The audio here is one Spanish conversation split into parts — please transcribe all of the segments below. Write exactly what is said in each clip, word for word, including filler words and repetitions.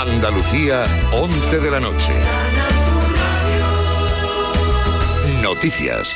Andalucía, once de la noche. Noticias.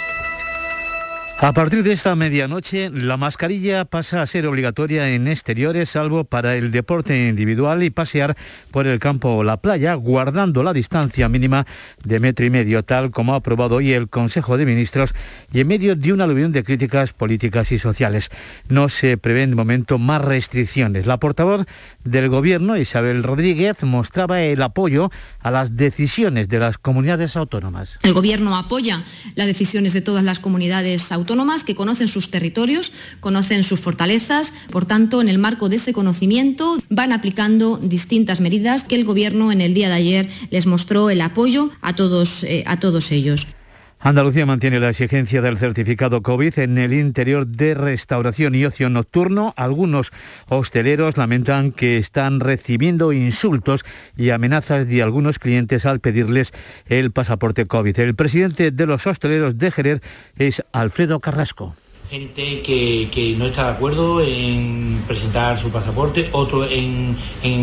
A partir de esta medianoche, la mascarilla pasa a ser obligatoria en exteriores, salvo para el deporte individual y pasear por el campo o la playa, guardando la distancia mínima de metro y medio, tal como ha aprobado hoy el Consejo de Ministros, y en medio de un aluvión de críticas políticas y sociales. No se prevén de momento más restricciones. La portavoz del Gobierno, Isabel Rodríguez, mostraba el apoyo a las decisiones de las comunidades autónomas. El Gobierno apoya las decisiones de todas las comunidades autónomas que conocen sus territorios, conocen sus fortalezas. Por tanto, en el marco de ese conocimiento van aplicando distintas medidas que el Gobierno en el día de ayer les mostró el apoyo a todos, eh, a todos ellos. Andalucía mantiene la exigencia del certificado COVID en el interior de restauración y ocio nocturno. Algunos hosteleros lamentan que están recibiendo insultos y amenazas de algunos clientes al pedirles el pasaporte COVID. El presidente de los hosteleros de Jerez es Alfredo Carrasco. Gente que, que no está de acuerdo en presentar su pasaporte, otro en,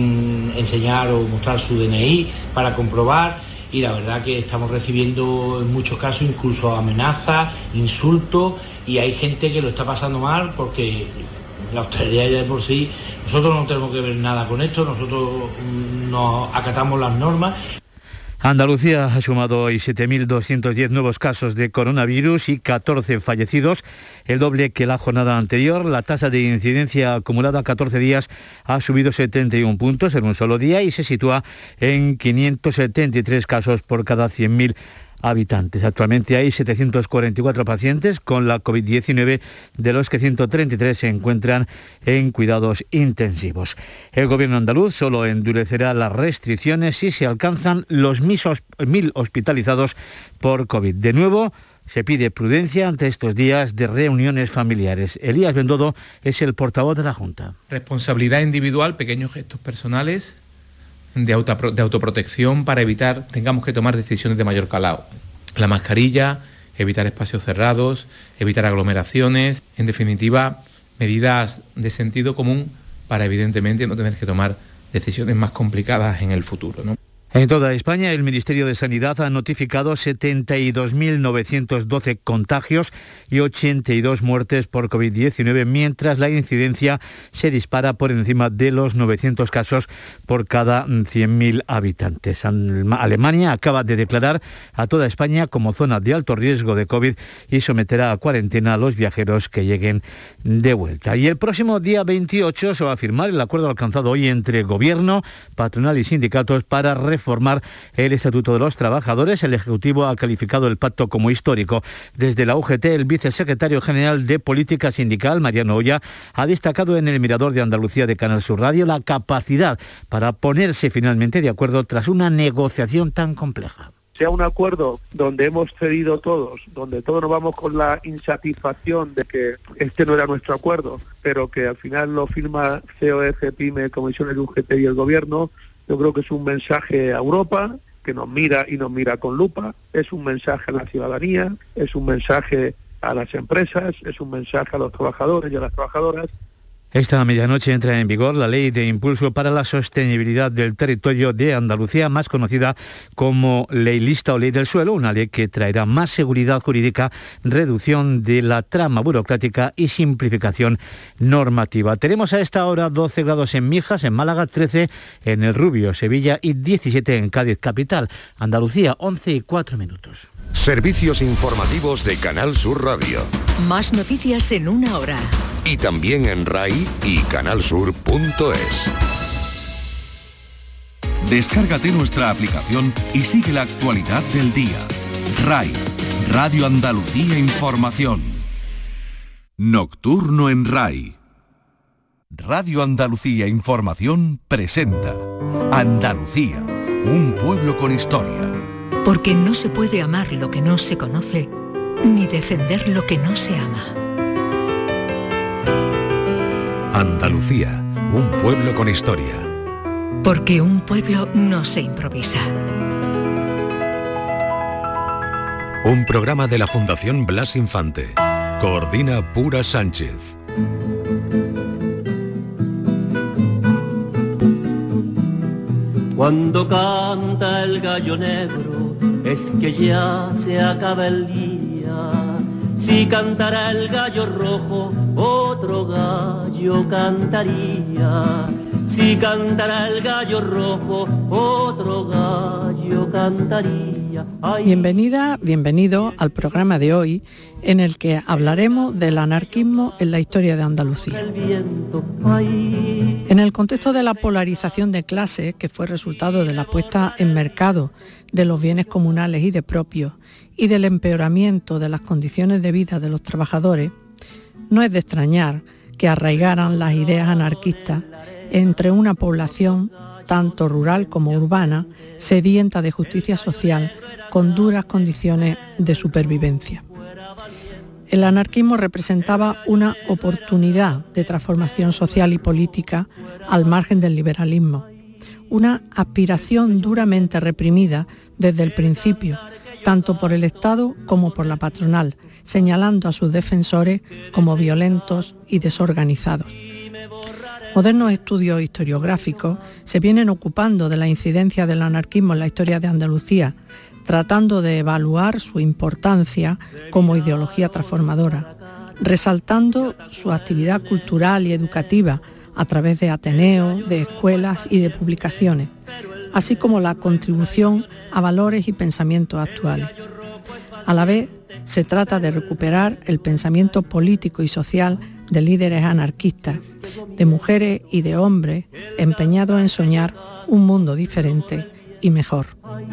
en enseñar o mostrar su D N I para comprobar. Y la verdad que estamos recibiendo en muchos casos incluso amenazas, insultos, y hay gente que lo está pasando mal porque la hostelería ya de por sí, nosotros no tenemos que ver nada con esto, nosotros nos acatamos las normas. Andalucía ha sumado hoy siete mil doscientos diez nuevos casos de coronavirus y catorce fallecidos, el doble que la jornada anterior. La tasa de incidencia acumulada a catorce días ha subido setenta y un puntos en un solo día y se sitúa en quinientos setenta y tres casos por cada cien mil habitantes. Actualmente hay setecientos cuarenta y cuatro pacientes con la COVID diecinueve, de los que ciento treinta y tres se encuentran en cuidados intensivos. El Gobierno andaluz solo endurecerá las restricciones si se alcanzan los mil hospitalizados por COVID. De nuevo, se pide prudencia ante estos días de reuniones familiares. Elías Bendodo es el portavoz de la Junta. Responsabilidad individual, pequeños gestos personales de, auto, de autoprotección para evitar tengamos que tomar decisiones de mayor calado. La mascarilla, evitar espacios cerrados, evitar aglomeraciones, en definitiva, medidas de sentido común para evidentemente no tener que tomar decisiones más complicadas en el futuro, ¿no? En toda España, el Ministerio de Sanidad ha notificado setenta y dos mil novecientos doce contagios y ochenta y dos muertes por COVID diecinueve, mientras la incidencia se dispara por encima de los novecientos casos por cada cien mil habitantes. Alemania acaba de declarar a toda España como zona de alto riesgo de COVID y someterá a cuarentena a los viajeros que lleguen de vuelta. Y el próximo día veintiocho se va a firmar el acuerdo alcanzado hoy entre Gobierno, patronal y sindicatos para reformar reformar el Estatuto de los Trabajadores. El Ejecutivo ha calificado el pacto como histórico. Desde la U G T, el vicesecretario general de Política Sindical, Mariano Oya, ha destacado en el Mirador de Andalucía de Canal Sur Radio la capacidad para ponerse finalmente de acuerdo tras una negociación tan compleja. Sea un acuerdo donde hemos cedido todos, donde todos nos vamos con la insatisfacción de que este no era nuestro acuerdo, pero que al final lo firma C O E, PYME, Comisiones de U G T y el Gobierno. Yo creo que es un mensaje a Europa, que nos mira y nos mira con lupa, es un mensaje a la ciudadanía, es un mensaje a las empresas, es un mensaje a los trabajadores y a las trabajadoras. Esta medianoche entra en vigor la Ley de Impulso para la Sostenibilidad del Territorio de Andalucía, más conocida como Ley Lista o Ley del Suelo, una ley que traerá más seguridad jurídica, reducción de la trama burocrática y simplificación normativa. Tenemos a esta hora doce grados en Mijas, en Málaga, trece en El Rubio, Sevilla y diecisiete en Cádiz capital. Andalucía, once y cuatro minutos. Servicios informativos de Canal Sur Radio. Más noticias en una hora. Y también en RAI y canalsur punto es. Descárgate nuestra aplicación y sigue la actualidad del día. RAI, Radio Andalucía Información. Nocturno en RAI. Radio Andalucía Información presenta Andalucía, un pueblo con historia. Porque no se puede amar lo que no se conoce, ni defender lo que no se ama. Andalucía, un pueblo con historia. Porque un pueblo no se improvisa. Un programa de la Fundación Blas Infante. Coordina Pura Sánchez. Cuando canta el gallo negro es que ya se acaba el día. Si cantara el gallo rojo, otro gallo cantaría. Si cantara el gallo rojo, otro gallo cantaría. Ay. Bienvenida, bienvenido al programa de hoy, en el que hablaremos del anarquismo en la historia de Andalucía. En el contexto de la polarización de clases, que fue resultado de la puesta en mercado de los bienes comunales y de propios, y del empeoramiento de las condiciones de vida de los trabajadores, no es de extrañar que arraigaran las ideas anarquistas entre una población, tanto rural como urbana, sedienta de justicia social, con duras condiciones de supervivencia. El anarquismo representaba una oportunidad de transformación social y política al margen del liberalismo, una aspiración duramente reprimida desde el principio, tanto por el Estado como por la patronal, señalando a sus defensores como violentos y desorganizados. Modernos estudios historiográficos se vienen ocupando de la incidencia del anarquismo en la historia de Andalucía, tratando de evaluar su importancia como ideología transformadora, resaltando su actividad cultural y educativa a través de ateneos, de escuelas y de publicaciones, así como la contribución a valores y pensamientos actuales. A la vez, se trata de recuperar el pensamiento político y social de líderes anarquistas, de mujeres y de hombres empeñados en soñar un mundo diferente y mejor.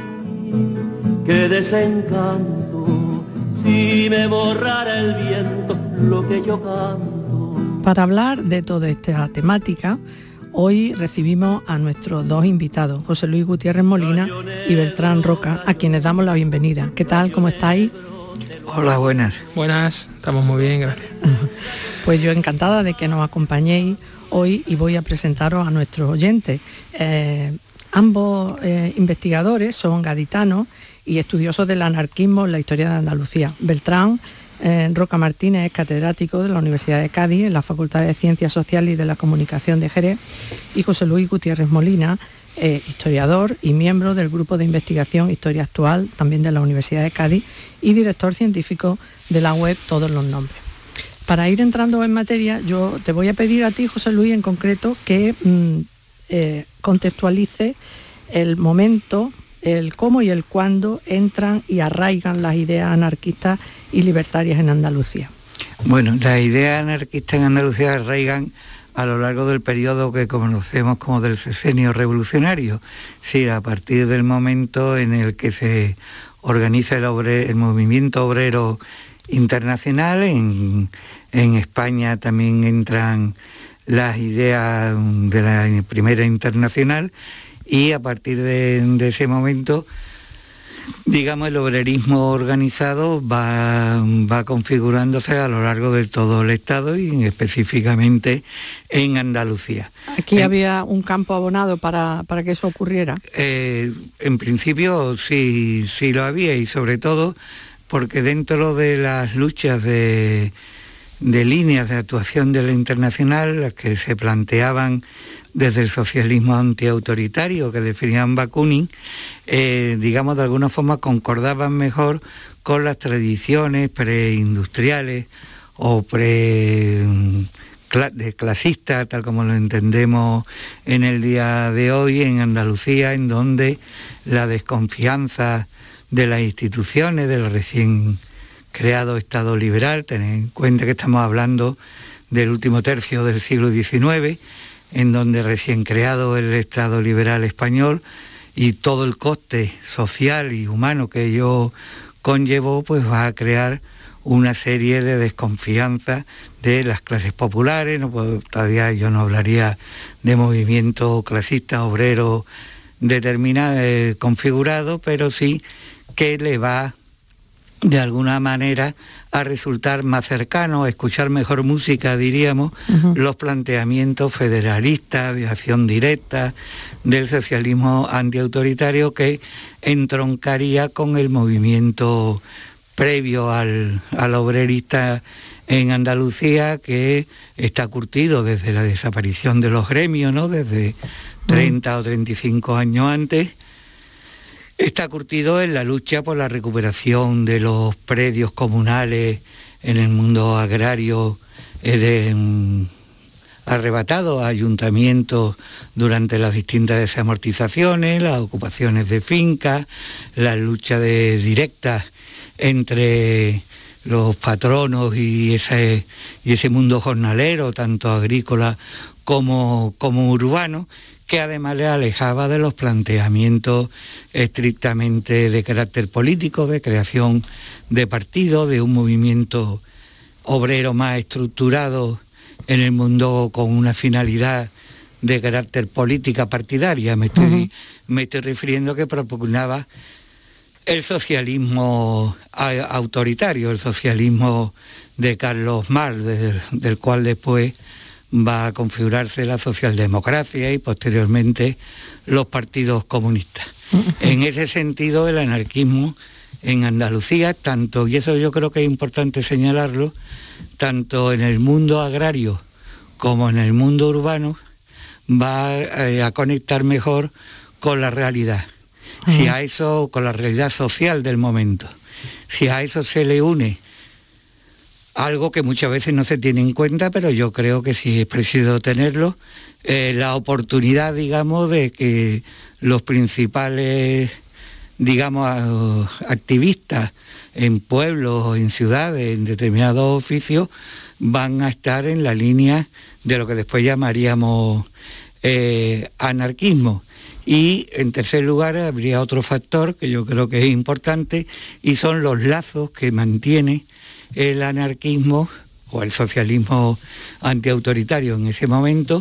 ¡Qué desencanto! Si me borrara el viento lo que yo canto. Para hablar de toda esta temática, hoy recibimos a nuestros dos invitados, José Luis Gutiérrez Molina y Beltrán Roca, a quienes damos la bienvenida. ¿Qué tal? ¿Cómo estáis? Hola, buenas. Buenas, estamos muy bien, gracias. Pues yo encantada de que nos acompañéis hoy y voy a presentaros a nuestros oyentes. Eh, ambos eh, investigadores son gaditanos y estudiosos del anarquismo en la historia de Andalucía. Beltrán Eh, Roca Martínez es catedrático de la Universidad de Cádiz en la Facultad de Ciencias Sociales y de la Comunicación de Jerez, y José Luis Gutiérrez Molina, eh, historiador y miembro del Grupo de Investigación Historia Actual, también de la Universidad de Cádiz, y director científico de la web Todos los Nombres. Para ir entrando en materia, yo te voy a pedir a ti, José Luis, en concreto, que mm, eh, contextualice el momento, el cómo y el cuándo entran y arraigan las ideas anarquistas y libertarias en Andalucía. Bueno, las ideas anarquistas en Andalucía arraigan a lo largo del periodo que conocemos como del sexenio revolucionario, sí, a partir del momento en el que se organiza el, obre, el movimiento obrero internacional. En, en España también entran las ideas de la primera internacional, y a partir de, de ese momento, digamos, el obrerismo organizado va, va configurándose a lo largo de todo el Estado y específicamente en Andalucía. ¿Aquí en, había un campo abonado para, para que eso ocurriera? Eh, en principio sí, sí lo había, y sobre todo porque dentro de las luchas de, de líneas de actuación de la internacional, las que se planteaban desde el socialismo antiautoritario que definían Bakunin, eh, digamos, de alguna forma concordaban mejor con las tradiciones preindustriales o pre de clasistas, tal como lo entendemos en el día de hoy en Andalucía, en donde la desconfianza de las instituciones del recién creado Estado liberal, tened en cuenta que estamos hablando del último tercio del siglo diecinueve, en donde recién creado el Estado liberal español y todo el coste social y humano que ello conllevó, pues va a crear una serie de desconfianza de las clases populares. No puedo, todavía yo no hablaría de movimiento clasista obrero determinado, eh, configurado, pero sí que le va de alguna manera a resultar más cercano, a escuchar mejor música, diríamos, uh-huh. los planteamientos federalistas, de acción directa, del socialismo antiautoritario, que entroncaría con el movimiento previo al, al obrerista en Andalucía, que está curtido desde la desaparición de los gremios, ¿no? Desde, treinta o treinta y cinco años antes, está curtido en la lucha por la recuperación de los predios comunales en el mundo agrario, eh, de, mm, arrebatados a ayuntamientos durante las distintas desamortizaciones, las ocupaciones de fincas, la lucha de directas entre los patronos y ese, y ese mundo jornalero, tanto agrícola como, como urbano, que además le alejaba de los planteamientos estrictamente de carácter político, de creación de partidos, de un movimiento obrero más estructurado en el mundo con una finalidad de carácter política partidaria. Me estoy, uh-huh. me estoy refiriendo que propugnaba el socialismo autoritario, el socialismo de Carlos Marx, del, del cual después va a configurarse la socialdemocracia y posteriormente los partidos comunistas. Uh-huh. En ese sentido, el anarquismo en Andalucía, tanto, y eso yo creo que es importante señalarlo, tanto en el mundo agrario como en el mundo urbano, va eh, a conectar mejor con la realidad. Uh-huh. Si a eso, con la realidad social del momento, si a eso se le une algo que muchas veces no se tiene en cuenta, pero yo creo que sí es preciso tenerlo, eh, la oportunidad, digamos, de que los principales, digamos, activistas en pueblos o en ciudades, en determinados oficios, van a estar en la línea de lo que después llamaríamos eh, anarquismo. Y en tercer lugar habría otro factor que yo creo que es importante, y son los lazos que mantiene el anarquismo o el socialismo antiautoritario en ese momento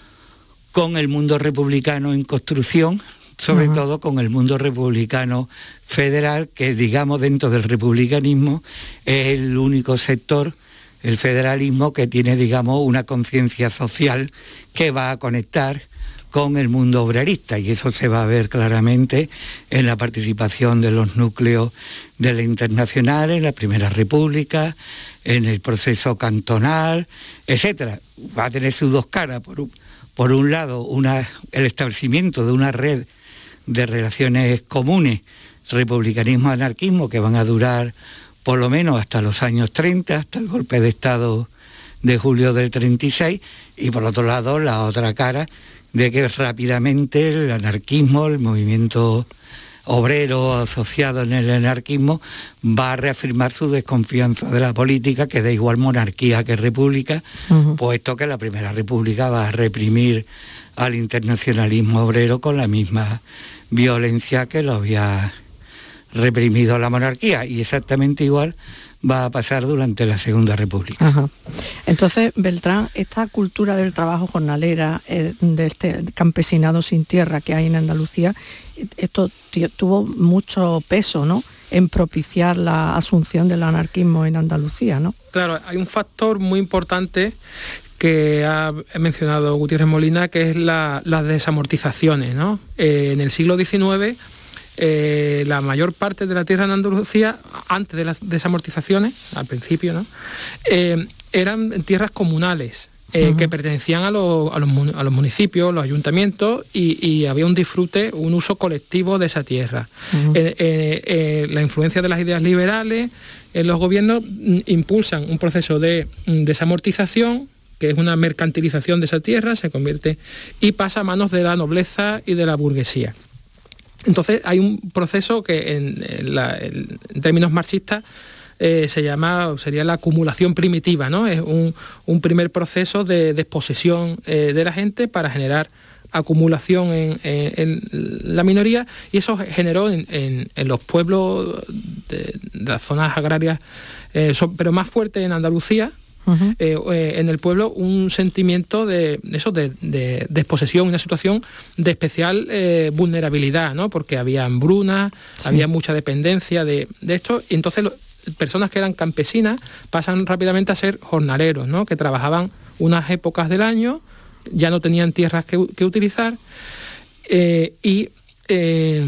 con el mundo republicano en construcción, sobre uh-huh. todo con el mundo republicano federal, que digamos dentro del republicanismo es el único sector, el federalismo, que tiene digamos una conciencia social que va a conectar con el mundo obrerista, y eso se va a ver claramente en la participación de los núcleos de la Internacional, en la Primera República, en el proceso cantonal, etcétera. Va a tener sus dos caras. Por un, por un lado, una, el establecimiento de una red de relaciones comunes, republicanismo-anarquismo, que van a durar por lo menos hasta los años treinta, hasta el golpe de Estado de julio del treinta y seis, y por otro lado, la otra cara, de que rápidamente el anarquismo, el movimiento obrero asociado en el anarquismo, va a reafirmar su desconfianza de la política, que da igual monarquía que república, uh-huh. puesto que la Primera República va a reprimir al internacionalismo obrero con la misma violencia que lo había reprimido la monarquía, y exactamente igual va a pasar durante la Segunda República. Ajá. Entonces, Beltrán, esta cultura del trabajo jornalera, eh, de este campesinado sin tierra que hay en Andalucía, esto t- tuvo mucho peso, ¿no?, en propiciar la asunción del anarquismo en Andalucía, ¿no? Claro, hay un factor muy importante que ha mencionado Gutiérrez Molina, que es la, las desamortizaciones, ¿no? Eh, en el siglo diecinueve, Eh, la mayor parte de la tierra en Andalucía, antes de las desamortizaciones, al principio, ¿no?, eh, eran tierras comunales, eh, uh-huh. que pertenecían a los, a, los, a los municipios, los ayuntamientos, y, y había un disfrute, un uso colectivo de esa tierra. Uh-huh. Eh, eh, eh, la influencia de las ideas liberales en los gobiernos m, impulsan un proceso de m, desamortización, que es una mercantilización de esa tierra, se convierte y pasa a manos de la nobleza y de la burguesía. Entonces hay un proceso que en, en, la, en términos marxistas eh, se llama, sería la acumulación primitiva, ¿no? Es un, un primer proceso de desposesión eh, de la gente para generar acumulación en, en, en la minoría, y eso generó en, en, en los pueblos de, de las zonas agrarias, eh, son, pero más fuerte en Andalucía. Uh-huh. Eh, eh, en el pueblo un sentimiento de eso, de, de desposesión, una situación de especial eh, vulnerabilidad, ¿no? Porque había hambruna, sí. había mucha dependencia de, de esto, y entonces lo, personas que eran campesinas pasan rápidamente a ser jornaleros, ¿no?, que trabajaban unas épocas del año, ya no tenían tierras que, que utilizar, eh, y eh,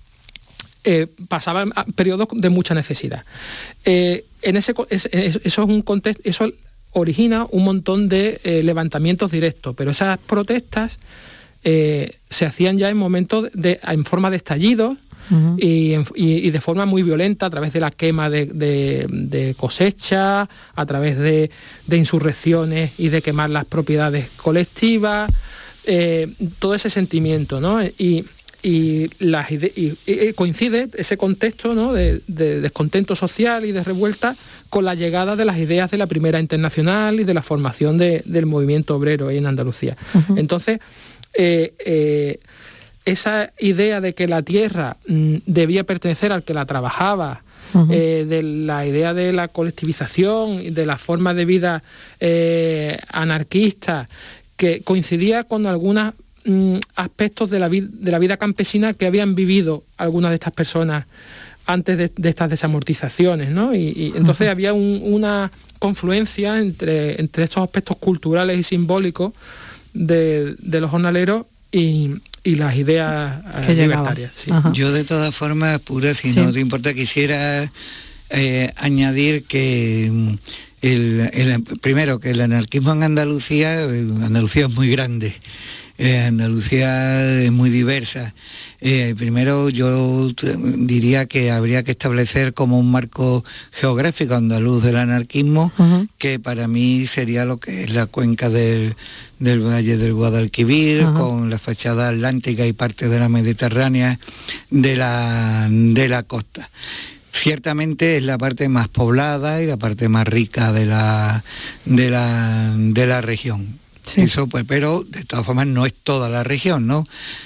eh, pasaban a periodos de mucha necesidad. Eh, en ese, es, eso es un contexto, eso origina un montón de eh, levantamientos directos, pero esas protestas eh, se hacían ya en momentos de, en forma de estallidos. Uh-huh. y, y, y de forma muy violenta, a través de la quema de, de, de cosecha, a través de, de insurrecciones y de quemar las propiedades colectivas, eh, todo ese sentimiento, ¿no? Y, y, las ide- y, y coincide ese contexto, ¿no?, de, de descontento social y de revuelta con la llegada de las ideas de la Primera Internacional y de la formación de, del movimiento obrero en Andalucía. Uh-huh. Entonces, eh, eh, esa idea de que la tierra mmm, debía pertenecer al que la trabajaba, uh-huh. eh, de la idea de la colectivización, de la forma de vida eh, anarquista, que coincidía con algunos mmm, aspectos de la, vi- de la vida campesina que habían vivido algunas de estas personas antes de, de estas desamortizaciones, ¿no? Y, y entonces uh-huh. había un, una confluencia entre, entre estos aspectos culturales y simbólicos de, de los jornaleros y, y las ideas eh, libertarias. Sí. Yo de todas formas, Pura, si sí. no te importa, quisiera eh, añadir que el, el, primero que el anarquismo en Andalucía, Andalucía es muy grande, eh, Andalucía es muy diversa. Eh, primero yo diría que habría que establecer como un marco geográfico andaluz del anarquismo, uh-huh. que para mí sería lo que es la cuenca del, del Valle del Guadalquivir, uh-huh. con la fachada atlántica y parte de la Mediterránea de la, de la costa. Ciertamente es la parte más poblada y la parte más rica de la, de la, de la región. Sí. Eso pues, pero de todas formas no es toda la región, ¿no?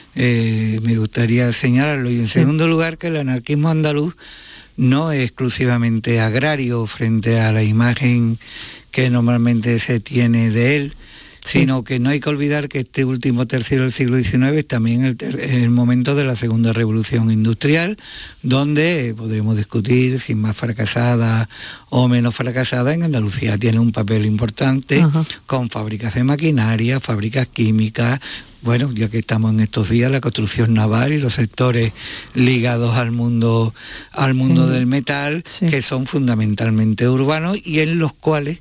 Eh, me gustaría señalarlo. Y en sí. segundo lugar, que el anarquismo andaluz no es exclusivamente agrario frente a la imagen que normalmente se tiene de él, sí. sino que no hay que olvidar que este último tercio del siglo diecinueve es también el, ter- el momento de la segunda revolución industrial, donde podremos discutir si más fracasada o menos fracasada. En Andalucía tiene un papel importante, ajá. con fábricas de maquinaria, fábricas químicas. Bueno, ya que estamos en estos días, la construcción naval y los sectores ligados al mundo, al mundo sí. del metal, sí. que son fundamentalmente urbanos y en los cuales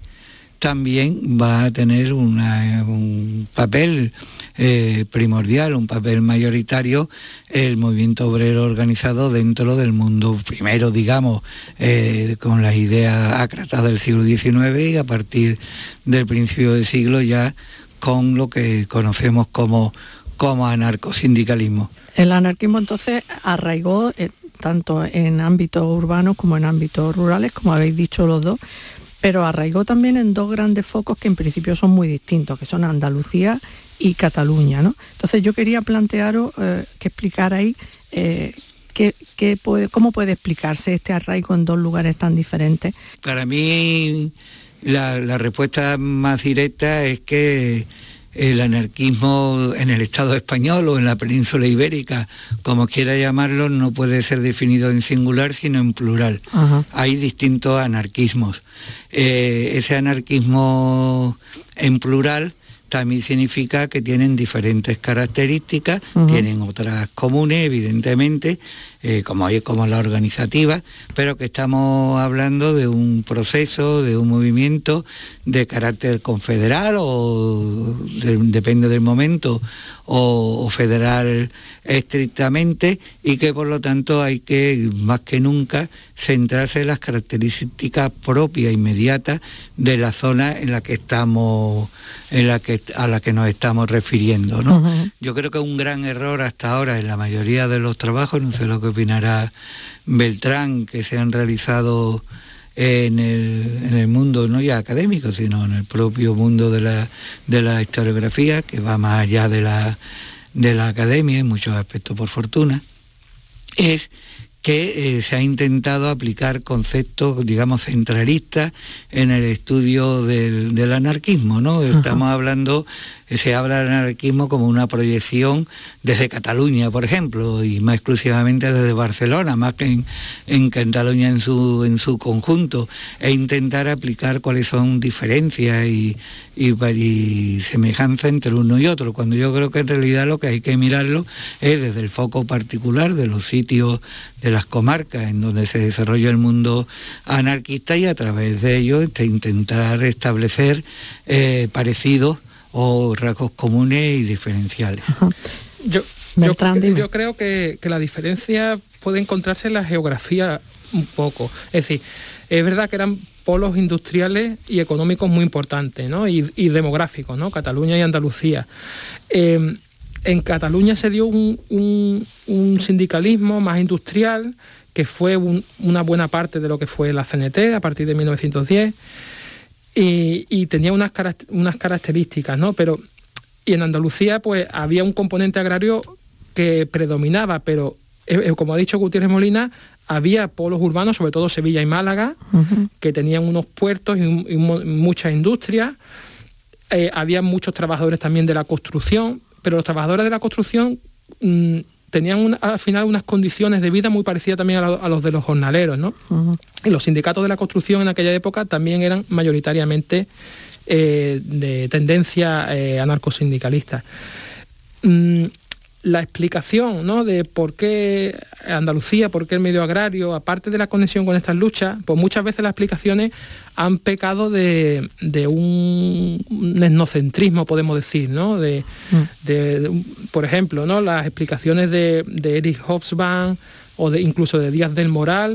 también va a tener una, un papel eh, primordial, un papel mayoritario, el movimiento obrero organizado dentro del mundo, primero, digamos, eh, con las ideas ácratas del siglo diecinueve y a partir del principio del siglo ya con lo que conocemos como, como anarcosindicalismo. El anarquismo entonces arraigó eh, tanto en ámbitos urbanos como en ámbitos rurales, como habéis dicho los dos, pero arraigó también en dos grandes focos que en principio son muy distintos, que son Andalucía y Cataluña, ¿no? Entonces yo quería plantearos eh, que explicarais eh, qué, qué puede, cómo puede explicarse este arraigo en dos lugares tan diferentes. Para mí la, la respuesta más directa es que el anarquismo en el Estado español o en la península ibérica, como quiera llamarlo, no puede ser definido en singular sino en plural. Ajá. Hay distintos anarquismos. Eh, ese anarquismo en plural también significa que tienen diferentes características, uh-huh. tienen otras comunes, evidentemente, eh, como, como la organizativa, pero que estamos hablando de un proceso, de un movimiento de carácter confederal o de, depende del momento, o, o federal estrictamente, y que por lo tanto hay que, más que nunca, centrarse en las características propias, inmediatas de la zona en la que estamos, en la que, a la que nos estamos refiriendo, ¿no? Uh-huh. Yo creo que un gran error hasta ahora en la mayoría de los trabajos, no sé lo que opinará Beltrán, que se han realizado en el, en el mundo no ya académico, sino en el propio mundo de la, de la historiografía, que va más allá de la, de la academia en muchos aspectos, por fortuna, es que eh, se ha intentado aplicar conceptos, digamos, centralistas en el estudio del, del anarquismo, ¿no? Estamos uh-huh. hablando, se habla del anarquismo como una proyección desde Cataluña, por ejemplo, y más exclusivamente desde Barcelona, más que en, en Cataluña en su, en su conjunto, e intentar aplicar cuáles son diferencias y, y, y semejanzas entre uno y otro, cuando yo creo que en realidad lo que hay que mirarlo es desde el foco particular de los sitios, de las comarcas en donde se desarrolla el mundo anarquista, y a través de ello este, intentar establecer eh, parecidos o rasgos comunes y diferenciales. Yo, Yo, yo creo que, que la diferencia puede encontrarse en la geografía un poco. Es decir, es verdad que eran polos industriales y económicos muy importantes, ¿no? y, y demográficos, ¿no? Cataluña y Andalucía. Eh, en Cataluña se dio un, un, un sindicalismo más industrial, que fue un, una buena parte de lo que fue la C N T a partir de mil novecientos diez, y, y tenía unas, unas características, ¿no? Pero, y en Andalucía pues había un componente agrario que predominaba, pero eh, como ha dicho Gutiérrez Molina, había polos urbanos, sobre todo Sevilla y Málaga, uh-huh. que tenían unos puertos y, y mucha industria. Eh, había muchos trabajadores también de la construcción, pero los trabajadores de la construcción mmm, tenían una, al final unas condiciones de vida muy parecidas también a, la, a los de los jornaleros, ¿no? Uh-huh. Y los sindicatos de la construcción en aquella época también eran mayoritariamente eh, de tendencia eh, anarcosindicalista. Mm, la explicación, ¿no?, de por qué Andalucía, por qué el medio agrario, aparte de la conexión con estas luchas, pues muchas veces las explicaciones han pecado de, de un, un etnocentrismo, podemos decir, ¿no? De, mm. de, de, por ejemplo, ¿no?, las explicaciones de, de Eric Hobsbawm o de incluso de Díaz del Moral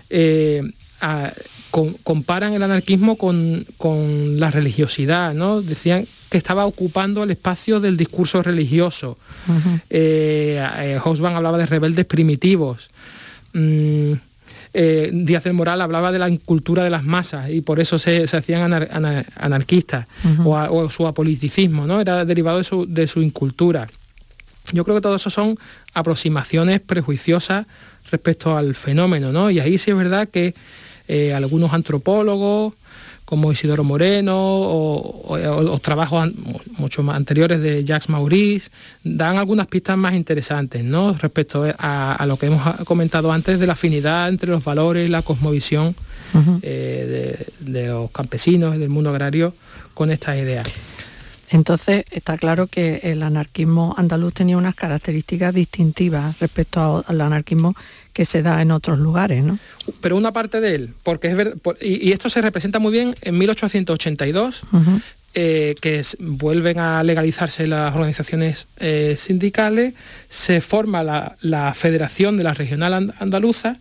eh, a, con, comparan el anarquismo con, con la religiosidad, ¿no? Decían que estaba ocupando el espacio del discurso religioso. Uh-huh. eh, eh, Hobsbawm hablaba de rebeldes primitivos. Mm, eh, Díaz del Moral hablaba de la incultura de las masas y por eso se, se hacían anar, anar, anarquistas. Uh-huh. o, a, o su apoliticismo, ¿no? Era derivado de su, de su incultura. Yo creo que todo eso son aproximaciones prejuiciosas respecto al fenómeno, ¿no? Y ahí sí es verdad que eh, algunos antropólogos como Isidoro Moreno o, o, o los trabajos an, mucho más anteriores de Jacques Maurice, dan algunas pistas más interesantes, ¿no?, respecto a, a lo que hemos comentado antes de la afinidad entre los valores y la cosmovisión uh-huh. eh, de, de los campesinos y del mundo agrario con estas ideas. Entonces está claro que el anarquismo andaluz tenía unas características distintivas respecto al anarquismo que se da en otros lugares, ¿no? Pero una parte de él, porque es ver, por, y, y esto se representa muy bien en mil ochocientos ochenta y dos, uh-huh. eh, que es, vuelven a legalizarse las organizaciones eh, sindicales, se forma la, la Federación de la Regional Andaluza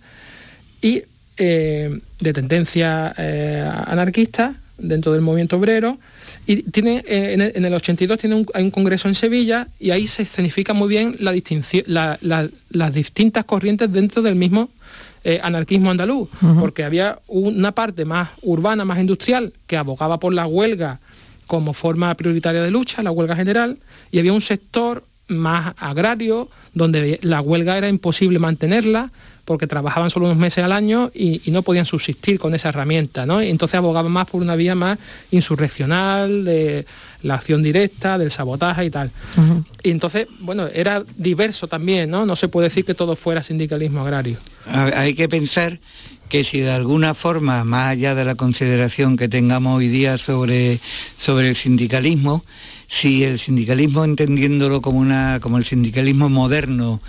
y eh, de tendencia eh, anarquista dentro del movimiento obrero. Y tiene, eh, en, el, en el ochenta y dos tiene un, hay un congreso en Sevilla y ahí se escenifica muy bien la distinción, la, la, las distintas corrientes dentro del mismo eh, anarquismo andaluz, uh-huh. porque había una parte más urbana, más industrial, que abogaba por la huelga como forma prioritaria de lucha, la huelga general, y había un sector más agrario, donde la huelga era imposible mantenerla, porque trabajaban solo unos meses al año y, y no podían subsistir con esa herramienta, ¿no? Y entonces abogaban más por una vía más insurreccional, de la acción directa, del sabotaje y tal. Uh-huh. Y entonces, bueno, era diverso también, ¿no? No se puede decir que todo fuera sindicalismo agrario. Hay que pensar que si de alguna forma, más allá de la consideración que tengamos hoy día sobre, sobre el sindicalismo, si el sindicalismo, entendiéndolo como una como el sindicalismo moderno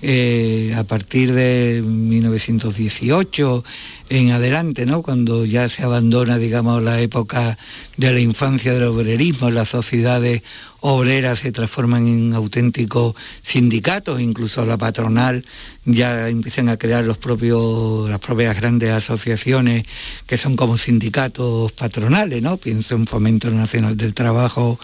eh, a partir de mil novecientos dieciocho en adelante, ¿no?, cuando ya se abandona, digamos, la época de la infancia del obrerismo, las sociedades obreras se transforman en auténticos sindicatos, incluso la patronal ya empiezan a crear los propios las propias grandes asociaciones que son como sindicatos patronales, ¿no? Pienso en Fomento Nacional del Trabajo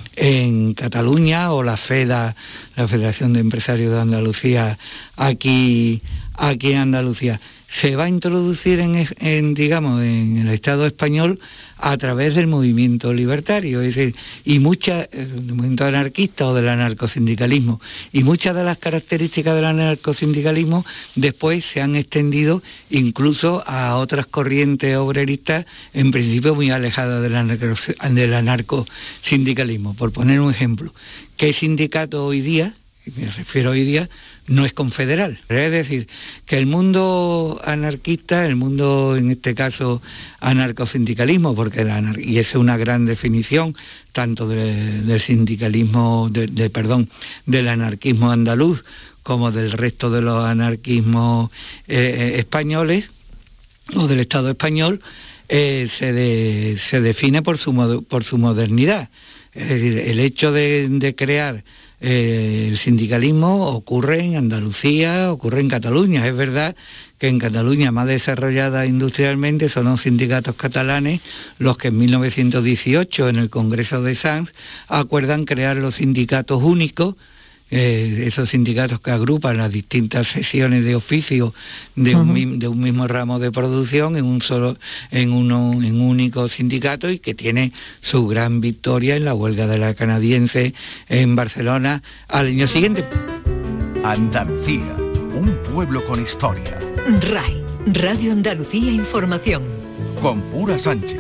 en Cataluña o la FEDA, la Federación de Empresarios de Andalucía, aquí, aquí en Andalucía. Se va a introducir en, en, digamos, en el Estado español a través del movimiento libertario, es decir, y muchas, el movimiento anarquista o del anarcosindicalismo, y muchas de las características del anarcosindicalismo después se han extendido incluso a otras corrientes obreristas, en principio muy alejadas del, anarco, del anarcosindicalismo. Por poner un ejemplo, ¿qué sindicato hoy día, me refiero hoy día, no es confederal? Es decir, que el mundo anarquista, el mundo en este caso anarcosindicalismo, porque el anar- y esa es una gran definición tanto de, del sindicalismo, de, de, perdón, del anarquismo andaluz como del resto de los anarquismos eh, españoles o del Estado español, eh, se, de, se define por su, por su modernidad. Es decir, el hecho de, de crear eh, el sindicalismo ocurre en Andalucía, ocurre en Cataluña. Es verdad que en Cataluña, más desarrollada industrialmente, son los sindicatos catalanes los que en mil novecientos dieciocho, en el Congreso de Sants, acuerdan crear los sindicatos únicos, eh, esos sindicatos que agrupan las distintas sesiones de oficio de, uh-huh. un, de un mismo ramo de producción en un solo, en uno, en un único sindicato, y que tiene su gran victoria en la huelga de la canadiense en Barcelona al año siguiente. Andalucía, un pueblo con historia. R A I, Radio Andalucía Información. Con Pura Sánchez.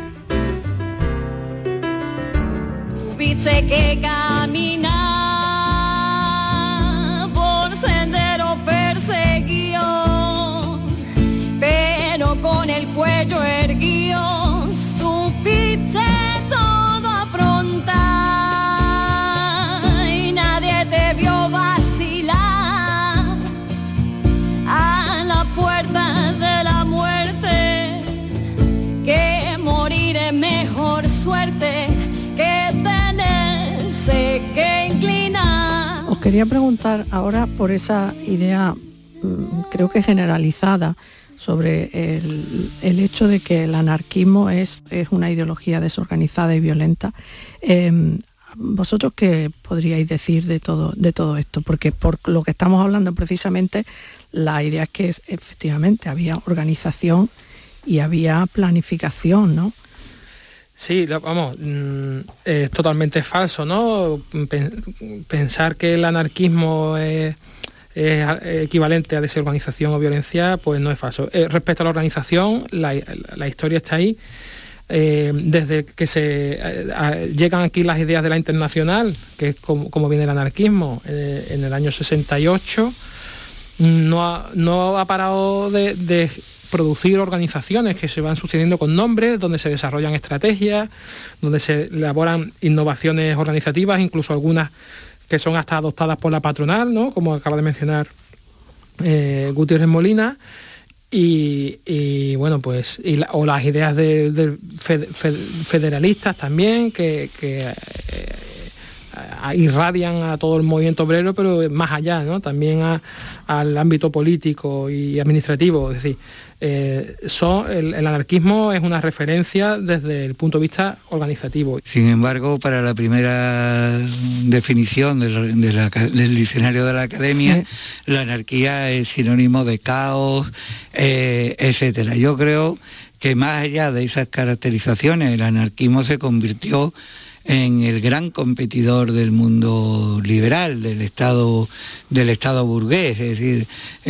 Viste que camina por sendero perseguido, pero con el cuello erguido, supiste todo afrontar y nadie te vio vacilar a la puerta de la muerte, que morir es mejor suerte que tenerse que inclinar. Os quería preguntar ahora por esa idea, creo que generalizada, sobre el, el hecho de que el anarquismo es, es una ideología desorganizada y violenta. Eh, ¿Vosotros qué podríais decir de todo, de todo esto? Porque por lo que estamos hablando precisamente, la idea es que es, efectivamente había organización y había planificación, ¿no? Sí, vamos, es totalmente falso, ¿no? Pensar que el anarquismo es, es equivalente a desorganización o violencia, pues no es falso. Eh, respecto a la organización, la, la historia está ahí. Eh, desde que se eh, a, llegan aquí las ideas de la Internacional, que es como, como viene el anarquismo, eh, en el año sesenta y ocho, no ha, no ha parado de... de producir organizaciones que se van sucediendo con nombres, donde se desarrollan estrategias, donde se elaboran innovaciones organizativas, incluso algunas que son hasta adoptadas por la patronal, ¿no? Como acaba de mencionar eh, Gutiérrez Molina, y, y bueno, pues, y la, o las ideas de, de fed, fed, federalistas también, que, que eh, irradian a todo el movimiento obrero, pero más allá, ¿no? También a, al ámbito político y administrativo. Es decir, eh, son, el, el anarquismo es una referencia desde el punto de vista organizativo. Sin embargo, para la primera definición del, de la, del diccionario de la academia, sí, la anarquía es sinónimo de caos, eh, etcétera. Yo creo que más allá de esas caracterizaciones, el anarquismo se convirtió en el gran competidor del mundo liberal, del Estado, del Estado burgués. Es decir,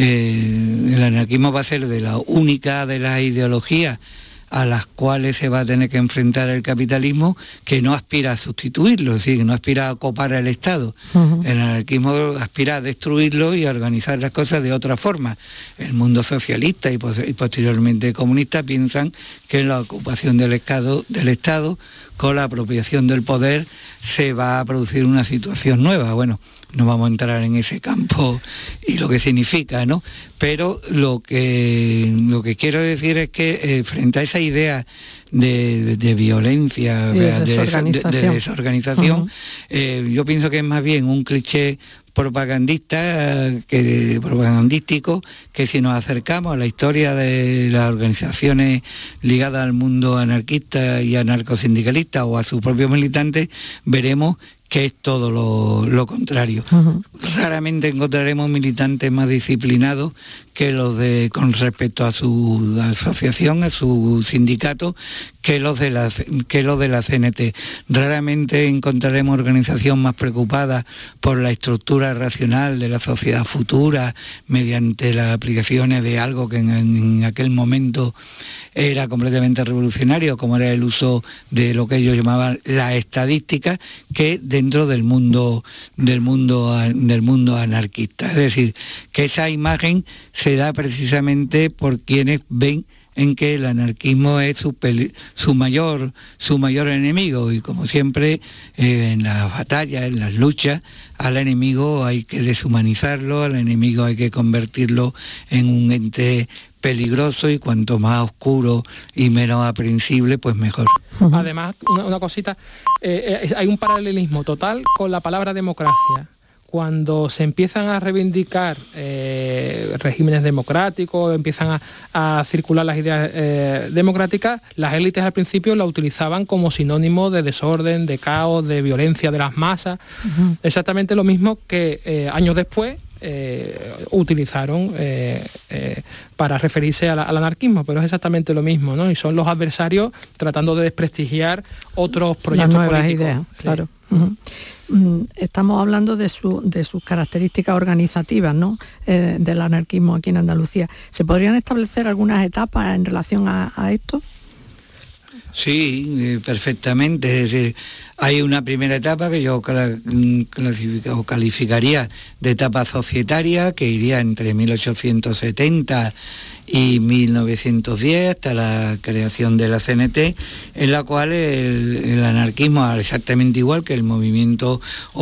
eh, el anarquismo va a ser de la única de las ideologías a las cuales se va a tener que enfrentar el capitalismo, que no aspira a sustituirlo, es decir, que no aspira a copar al Estado. Uh-huh. El anarquismo aspira a destruirlo y a organizar las cosas de otra forma. El mundo socialista y, pos- y posteriormente comunista piensan que la ocupación del Estado, del Estado con la apropiación del poder se va a producir una situación nueva. Bueno, no vamos a entrar en ese campo y lo que significa, ¿no? Pero lo que, lo que quiero decir es que eh, frente a esa idea de, de, de violencia, de, de, desorganización, de, de desorganización uh-huh. eh, yo pienso que es más bien un cliché propagandista, que propagandístico, que si nos acercamos a la historia de las organizaciones ligadas al mundo anarquista y anarcosindicalista o a sus propios militantes, veremos que es todo lo, lo contrario. Uh-huh. Raramente encontraremos militantes más disciplinados que los de, con respecto a su asociación, a su sindicato, que los de la, que los de la C N T. Raramente encontraremos organización más preocupada por la estructura racional de la sociedad futura mediante las aplicaciones de algo que en, en aquel momento era completamente revolucionario, como era el uso de lo que ellos llamaban la estadística, que dentro del mundo del mundo del mundo anarquista. Es decir, que esa imagen se da precisamente por quienes ven en que el anarquismo es su, peli, su mayor su mayor enemigo, y como siempre eh, en las batallas, en las luchas, al enemigo hay que deshumanizarlo, al enemigo hay que convertirlo en un ente peligroso, y cuanto más oscuro y menos aprehensible, pues mejor. Además, una, una cosita, eh, eh, hay un paralelismo total con la palabra democracia. cuando se empiezan a reivindicar eh, regímenes democráticos, empiezan a, a circular las ideas eh, democráticas, las élites al principio la utilizaban como sinónimo de desorden, de caos, de violencia de las masas. Uh-huh. Exactamente lo mismo que eh, años después Eh, utilizaron eh, eh, para referirse a la, al anarquismo, pero es exactamente lo mismo, ¿no? Y son los adversarios tratando de desprestigiar otros proyectos las nuevas políticos. Ideas, sí. Claro. Uh-huh. Estamos hablando de, su, de sus características organizativas, ¿no? Eh, del anarquismo aquí en Andalucía. ¿Se podrían establecer algunas etapas en relación a, a esto? Sí, eh, perfectamente. Es decir, hay una primera etapa que yo clasifico, calificaría de etapa societaria, que iría entre mil ochocientos setenta y mil novecientos diez, hasta la creación de la C N T, en la cual el, el anarquismo, exactamente igual que el movimiento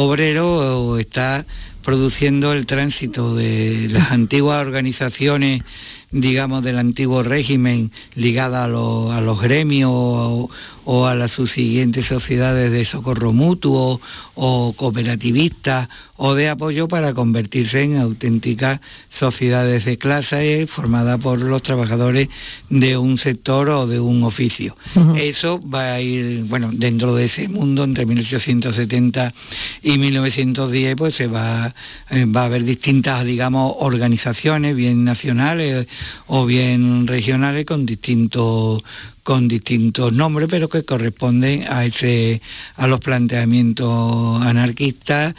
obrero, está produciendo el tránsito de las antiguas organizaciones, digamos, del antiguo régimen, ligada a, lo, a los gremios o, o a las subsiguientes sociedades de socorro mutuo o cooperativistas o de apoyo, para convertirse en auténticas sociedades de clase formadas por los trabajadores de un sector o de un oficio. Uh-huh. Eso va a ir, bueno, dentro de ese mundo, entre mil ochocientos setenta y mil novecientos diez, pues se va, eh, va a haber distintas, digamos, organizaciones, bien nacionales o bien regionales, con distintos con distintos nombres, pero que corresponden a ese a los planteamientos anarquistas,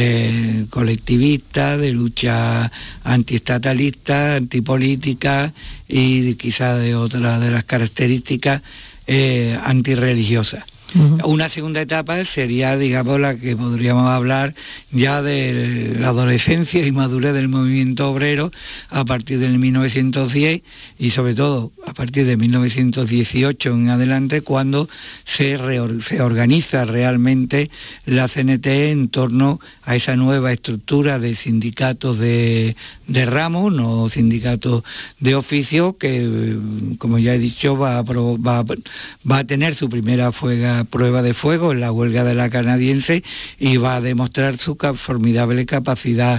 eh, colectivistas, de lucha antiestatalista, antipolítica y quizás de otras de las características eh, antirreligiosas. Uh-huh. Una segunda etapa sería, digamos, la que podríamos hablar ya de la adolescencia y madurez del movimiento obrero a partir del mil novecientos diez y sobre todo a partir de mil novecientos dieciocho en adelante, cuando se, reor- se organiza realmente la C N T en torno a esa nueva estructura de sindicatos de, de ramo, no sindicatos de oficio, que, como ya he dicho, va a, pro- va a, va a tener su primera fuega prueba de fuego en la huelga de la canadiense y va a demostrar su formidable capacidad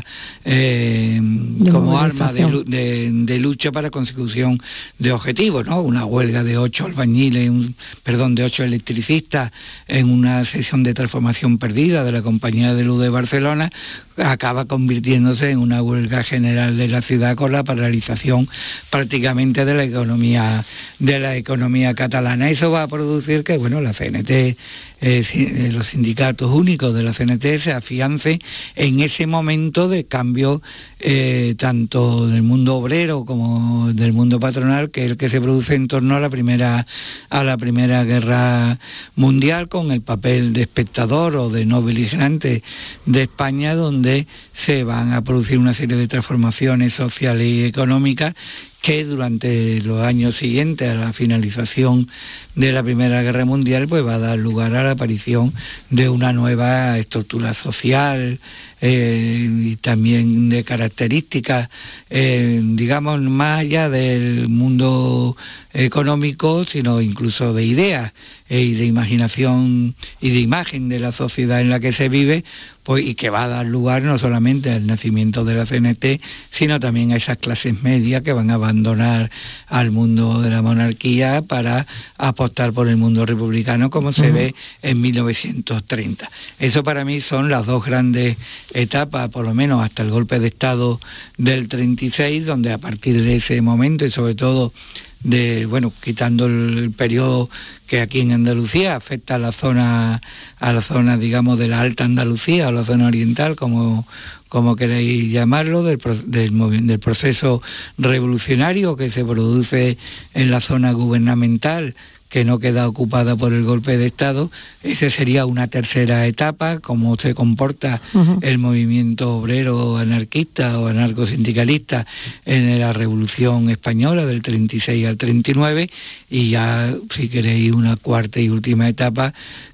eh, como arma de, de, de lucha para consecución de objetivos, ¿no? Una huelga de ocho albañiles, un, perdón, de ocho electricistas en una sesión de transformación perdida de la Compañía de Luz de Barcelona acaba convirtiéndose en una huelga general de la ciudad, con la paralización prácticamente de la economía de la economía catalana. Eso va a producir que, bueno, la C N T, eh, los sindicatos únicos de la C N T se afiancen en ese momento de cambio, eh, tanto del mundo obrero como del mundo patronal, que es el que se produce en torno a la primera a la primera guerra mundial, con el papel de espectador o de no beligerante de España, donde se van a producir una serie de transformaciones sociales y económicas que durante los años siguientes a la finalización de la Primera Guerra Mundial pues va a dar lugar a la aparición de una nueva estructura social eh, y también de características, eh, digamos, más allá del mundo económico, sino incluso de ideas eh, y de imaginación y de imagen de la sociedad en la que se vive, pues, y que va a dar lugar no solamente al nacimiento de la C N T, sino también a esas clases medias que van a abandonar al mundo de la monarquía para apostar por el mundo republicano, como se uh-huh. ve en mil novecientos treinta. Eso para mí son las dos grandes etapas, por lo menos hasta el golpe de Estado del treinta y seis, donde a partir de ese momento, y sobre todo de, bueno, quitando el, el periodo que aquí en Andalucía afecta a la zona, a la zona, digamos, de la Alta Andalucía o la zona oriental, como, como queréis llamarlo, del, del, del proceso revolucionario que se produce en la zona gubernamental, que no queda ocupada por el golpe de Estado. Esa sería una tercera etapa, cómo se comporta uh-huh. el movimiento obrero anarquista o anarcosindicalista en la Revolución Española del treinta y seis al treinta y nueve, y ya, si queréis, una cuarta y última etapa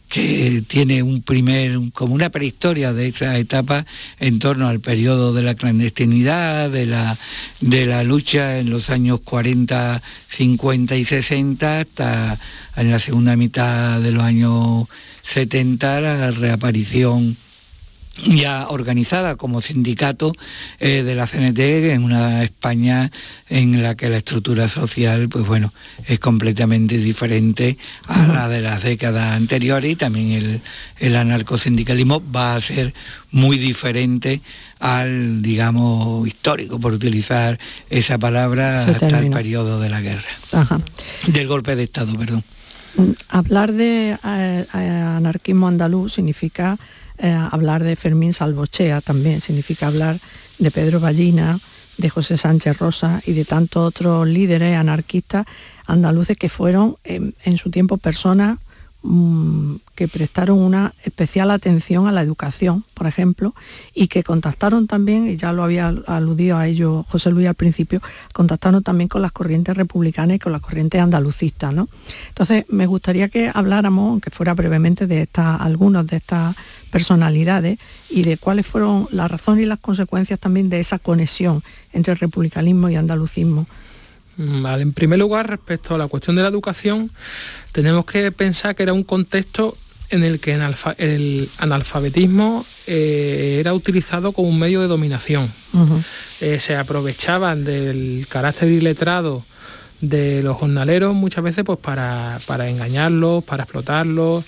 que tiene un primer, como una prehistoria de esa etapa en torno al periodo de la clandestinidad, de la, de la lucha en los años cuarenta, cincuenta y sesenta, hasta en la segunda mitad de los años setenta, la reaparición ya organizada como sindicato eh, de la C N T en una España en la que la estructura social, pues bueno, es completamente diferente a la de las décadas anteriores, y también el, el anarcosindicalismo va a ser muy diferente al, digamos, histórico, por utilizar esa palabra, Se hasta terminó. el periodo de la guerra. Ajá. Del golpe de Estado, perdón. Hablar de eh, eh, anarquismo andaluz significa eh, hablar de Fermín Salvochea, también significa hablar de Pedro Ballina, de José Sánchez Rosa y de tantos otros líderes anarquistas andaluces que fueron eh, en su tiempo personas mmm, que prestaron una especial atención a la educación, por ejemplo, y que contactaron también, y ya lo había aludido a ello José Luis al principio, contactaron también con las corrientes republicanas y con las corrientes andalucistas, ¿no? Entonces, me gustaría que habláramos, aunque fuera brevemente, de estas, algunas de estas personalidades y de cuáles fueron las razones y las consecuencias también de esa conexión entre el republicanismo y andalucismo. Vale, en primer lugar, respecto a la cuestión de la educación, tenemos que pensar que era un contexto en el que el analfabetismo eh, era utilizado como un medio de dominación. Uh-huh. Eh, se aprovechaban del carácter iletrado de los jornaleros muchas veces pues para, para engañarlos, para explotarlos,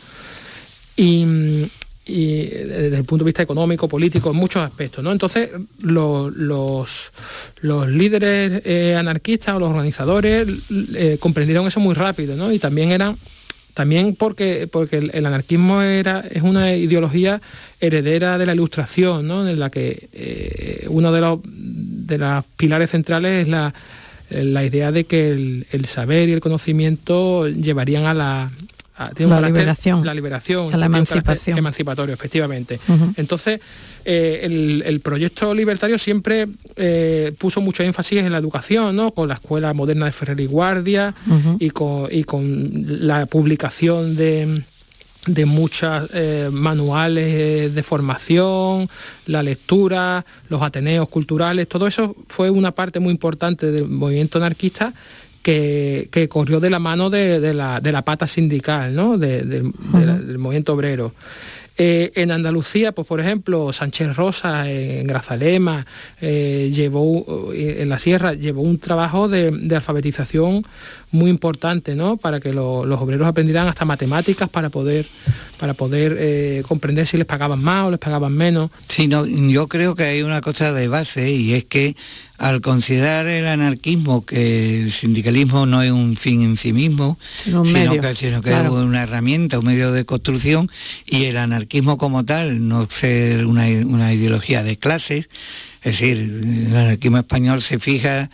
y, y desde el punto de vista económico, político, en muchos aspectos, ¿no? Entonces los, los, los líderes eh, anarquistas o los organizadores eh, comprendieron eso muy rápido, ¿no? Y también eran También porque, porque el, el anarquismo era, es una ideología heredera de la Ilustración, ¿no? En la que eh, uno de los de los pilares centrales es la, la idea de que el, el saber y el conocimiento llevarían a la, a, tiene un la, carácter, liberación, la liberación, a la emancipación. Emancipatorio, efectivamente. Uh-huh. Entonces, eh, el, el proyecto libertario siempre eh, puso mucho énfasis en la educación, ¿no? Con la Escuela Moderna de Ferrer y Guardia, uh-huh. y, con, y con la publicación de, de muchos eh, manuales de formación, la lectura, los ateneos culturales. Todo eso fue una parte muy importante del movimiento anarquista que, que corrió de la mano de, de, la, de la pata sindical, ¿no? de, de, uh-huh. de la, del movimiento obrero. Eh, en Andalucía, pues por ejemplo, Sánchez Rosa en Grazalema eh, llevó, en la Sierra, llevó un trabajo de, de alfabetización muy importante, ¿no? Para que lo, los obreros aprendieran hasta matemáticas para poder, para poder eh, comprender si les pagaban más o les pagaban menos. Sí, no, yo creo que hay una cosa de base, y es que al considerar el anarquismo que el sindicalismo no es un fin en sí mismo, sino, un sino medio, que, sino que claro. es una herramienta, un medio de construcción, y el anarquismo como tal no ser una, una ideología de clases, es decir, el anarquismo español se fija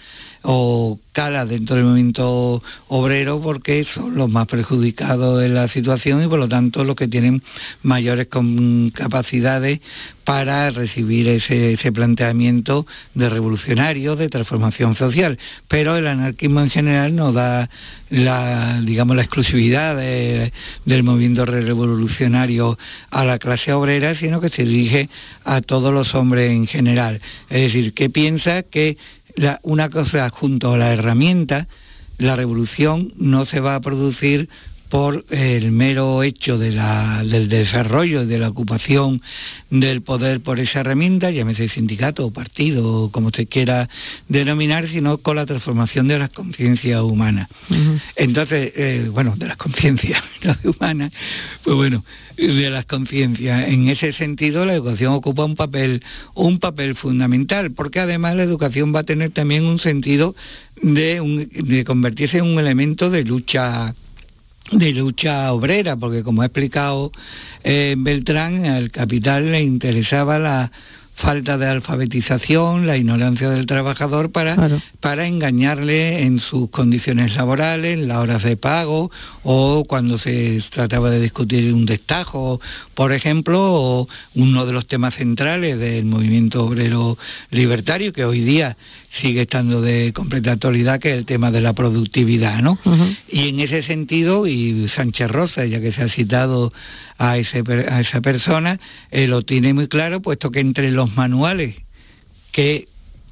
o cala dentro del movimiento obrero porque son los más perjudicados en la situación y por lo tanto los que tienen mayores capacidades para recibir ese, ese planteamiento de revolucionario, de transformación social. Pero el anarquismo en general no da la, digamos, la exclusividad de, del movimiento revolucionario a la clase obrera, sino que se dirige a todos los hombres en general. Es decir, que piensa que La, una cosa junto a la herramienta, la revolución no se va a producir por el mero hecho de la, del desarrollo y de la ocupación del poder por esa herramienta, llámese sindicato o partido, como se quiera denominar, sino con la transformación de las conciencias humanas. Uh-huh. Entonces, eh, bueno, de las conciencias humanas, pues bueno, de las conciencias. En ese sentido, la educación ocupa un papel, un papel fundamental, porque además la educación va a tener también un sentido de, un, de convertirse en un elemento de lucha de lucha obrera, porque como ha explicado eh, Beltrán, al capital le interesaba la falta de alfabetización, la ignorancia del trabajador para, claro. para engañarle en sus condiciones laborales, en las horas de pago, o cuando se trataba de discutir un destajo, por ejemplo, o uno de los temas centrales del movimiento obrero libertario, que hoy día sigue estando de completa actualidad, que es el tema de la productividad, ¿no? Uh-huh. Y en ese sentido, y Sánchez Rosa, ya que se ha citado a, ese, a esa persona, eh, lo tiene muy claro, puesto que entre los manuales que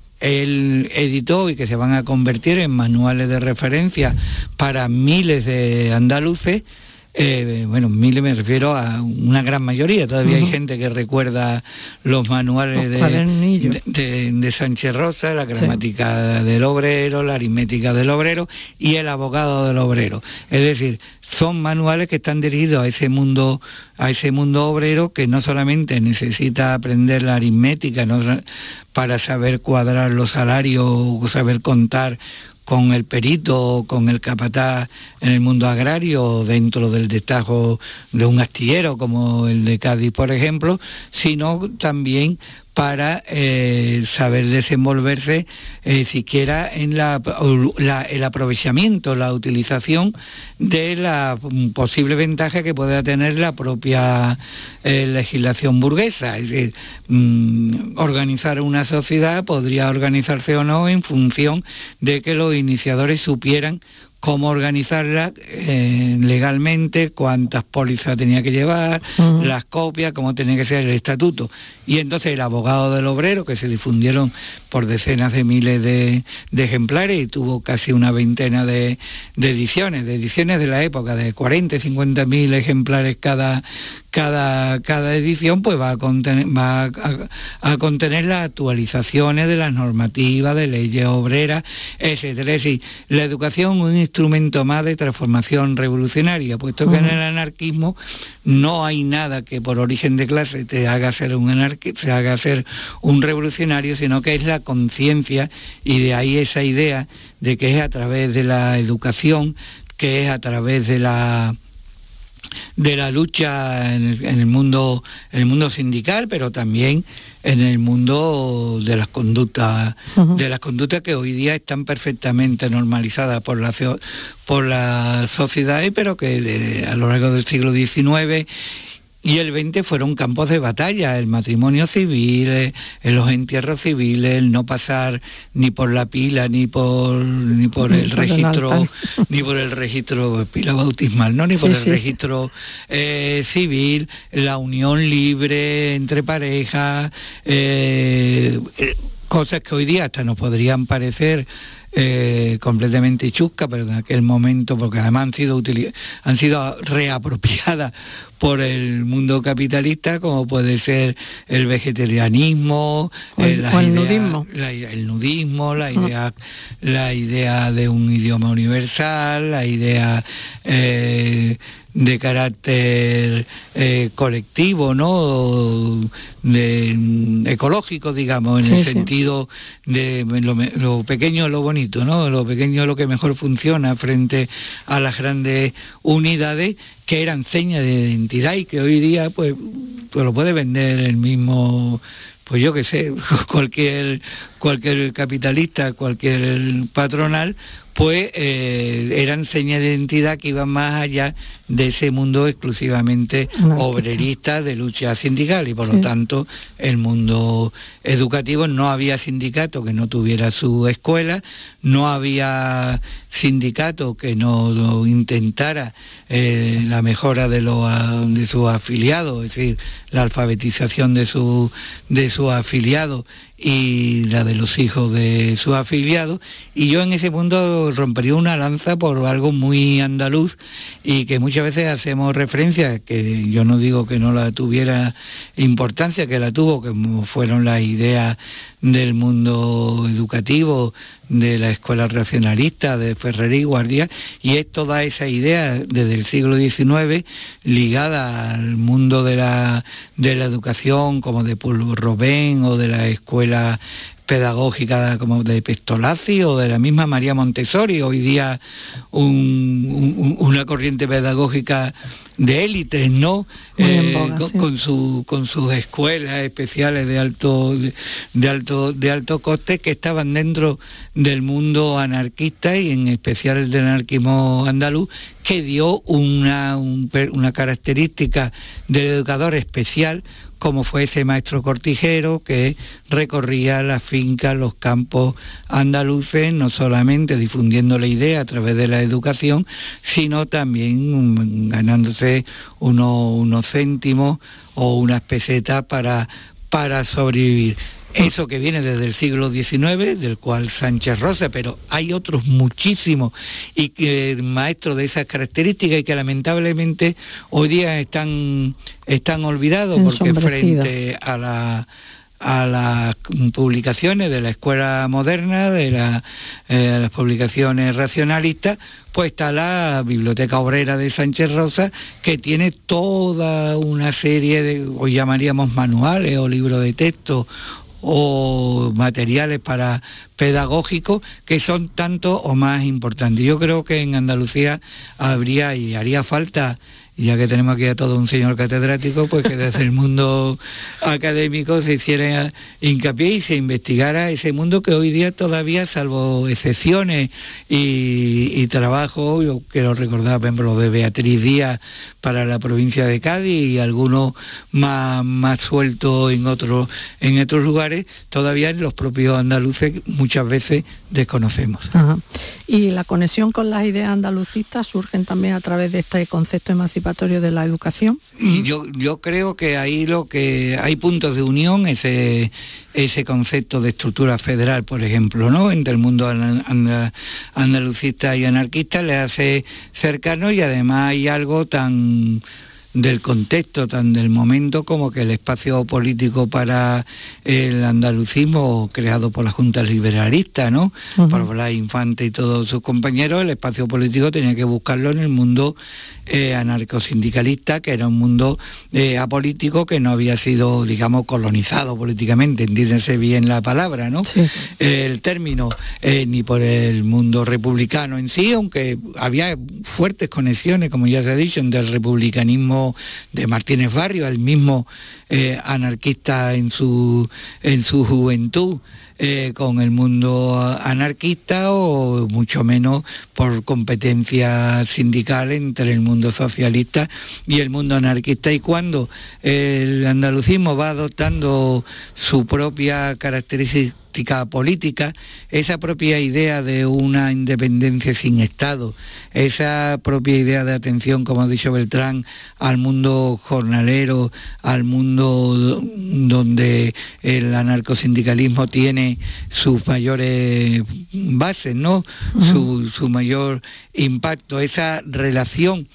él editó y que se van a convertir en manuales de referencia para miles de andaluces, Eh, bueno, miles me refiero a una gran mayoría, todavía uh-huh. hay gente que recuerda los manuales los de, de, de, de Sánchez Rosa, la gramática sí. del obrero, la aritmética del obrero y el abogado del obrero. Es decir, son manuales que están dirigidos a ese mundo, a ese mundo obrero que no solamente necesita aprender la aritmética, no, para saber cuadrar los salarios o saber contar con el perito, con el capataz en el mundo agrario, dentro del destajo de un astillero como el de Cádiz, por ejemplo, sino también para eh, saber desenvolverse eh, siquiera en la, la, el aprovechamiento, la utilización de la posible ventaja que pueda tener la propia eh, legislación burguesa. Es decir, mmm, organizar una sociedad podría organizarse o no en función de que los iniciadores supieran cómo organizarla eh, legalmente, cuántas pólizas tenía que llevar, uh-huh. las copias, cómo tenía que ser el estatuto. Y entonces el abogado del obrero, que se difundieron por decenas de miles de, de ejemplares y tuvo casi una veintena de, de ediciones, de ediciones de la época, de cuarenta y cincuenta mil ejemplares cada, cada, cada edición, pues va a contener, va a, a, a contener las actualizaciones de las normativas, de leyes obreras, etcétera. Es decir, la educación un instrumento más de transformación revolucionaria, puesto que uh-huh. en el anarquismo no hay nada que por origen de clase te haga ser un anarquista, se haga ser un revolucionario, sino que es la conciencia, y de ahí esa idea de que es a través de la educación, que es a través de la de la lucha en el, en el mundo en el mundo sindical, pero también en el mundo de las conductas uh-huh. de las conductas que hoy día están perfectamente normalizadas por la por la sociedad, pero que de, a lo largo del siglo diecinueve y el veinte fueron campos de batalla: el matrimonio civil, eh, los entierros civiles, el no pasar ni por la pila, ni por ni por ni el por registro, el ni por el registro pila bautismal, no, ni por sí, el sí. registro eh, civil, la unión libre entre parejas, eh, eh, cosas que hoy día hasta nos podrían parecer Eh, completamente chusca, pero en aquel momento, porque además han sido utiliz- han sido reapropiadas por el mundo capitalista, como puede ser el vegetarianismo, o el, eh, o el ideas, nudismo, la, el nudismo, la idea, uh-huh. la idea de un idioma universal, la idea eh, de carácter eh, colectivo, ¿no? De, ecológico, digamos, en sí, el sí. sentido de lo, lo pequeño es lo bonito, ¿no? Lo pequeño es lo que mejor funciona frente a las grandes unidades, que eran señas de identidad y que hoy día pues, pues lo puede vender el mismo, pues yo qué sé, cualquier cualquier capitalista, cualquier patronal, pues eh, eran señas de identidad que iban más allá de ese mundo exclusivamente obrerista de lucha sindical, y por sí. lo tanto el mundo educativo, no había sindicato que no tuviera su escuela, no había sindicato que no, no intentara eh, la mejora de, los, de sus afiliados, es decir, la alfabetización de su de sus afiliados y la de los hijos de sus afiliados. Y yo en ese punto rompería una lanza por algo muy andaluz y que muchas veces hacemos referencia, que yo no digo que no la tuviera importancia, que la tuvo, que fueron las ideas del mundo educativo, de la escuela racionalista, de Ferrer y Guardia, y es toda esa idea desde el siglo diecinueve ligada al mundo de la, de la educación, como de Paul Robin, o de la escuela pedagógica como de Pestolazzi, o de la misma María Montessori, hoy día un, un, una corriente pedagógica de élites, ¿no? Eh, boga, con, sí. con, su, con sus escuelas especiales de alto, de, de alto, de alto coste, que estaban dentro del mundo anarquista y en especial el del anarquismo andaluz, que dio una, un, una característica del educador especial, como fue ese maestro cortijero que recorría las fincas, los campos andaluces, no solamente difundiendo la idea a través de la educación, sino también ganándose unos, unos céntimos o unas pesetas para, para sobrevivir. eso que viene desde el siglo diecinueve, del cual Sánchez Rosa, pero hay otros muchísimos y que maestros de esas características y que lamentablemente hoy día están, están olvidados porque frente a la a las publicaciones de la escuela moderna, de la, eh, las publicaciones racionalistas, pues está la Biblioteca Obrera de Sánchez Rosa, que tiene toda una serie de, hoy llamaríamos manuales o libros de texto o materiales para pedagógicos que son tanto o más importantes. Yo creo que en Andalucía habría y haría falta, ya que tenemos aquí a todo un señor catedrático, pues que desde el mundo académico se hiciera hincapié y se investigara ese mundo que hoy día todavía, salvo excepciones y, y trabajo, yo quiero recordar, por ejemplo, lo de Beatriz Díaz para la provincia de Cádiz y algunos más, más sueltos en otros, en otros lugares, todavía en los propios andaluces muchas veces desconocemos. Ajá. Y la conexión con las ideas andalucistas surgen también a través de este concepto emancipatorio de la educación. Y yo, yo creo que ahí lo que hay puntos de unión, ese, ese concepto de estructura federal, por ejemplo, ¿no? Entre el mundo andalucista y anarquista le hace cercano, y además hay algo tan del contexto, tan del momento, como que el espacio político para el andalucismo creado por la Junta Liberalista, ¿no? Uh-huh. Por Blas Infante y todos sus compañeros, el espacio político tenía que buscarlo en el mundo eh, anarcosindicalista, que era un mundo eh, apolítico que no había sido, digamos, colonizado políticamente, entiéndese bien la palabra, ¿no? Sí. Eh, el término, eh, ni por el mundo republicano en sí, aunque había fuertes conexiones, como ya se ha dicho, entre el republicanismo de Martínez Barrio, el mismo eh, anarquista en su en su juventud, eh, con el mundo anarquista, o mucho menos por competencia sindical entre el mundo socialista y el mundo anarquista. Y cuando el andalucismo va adoptando su propia característica política, esa propia idea de una independencia sin Estado, esa propia idea de atención, como ha dicho Beltrán, al mundo jornalero, al mundo donde el anarcosindicalismo tiene sus mayores bases, ¿no? Uh-huh. Su, su mayor impacto, esa relación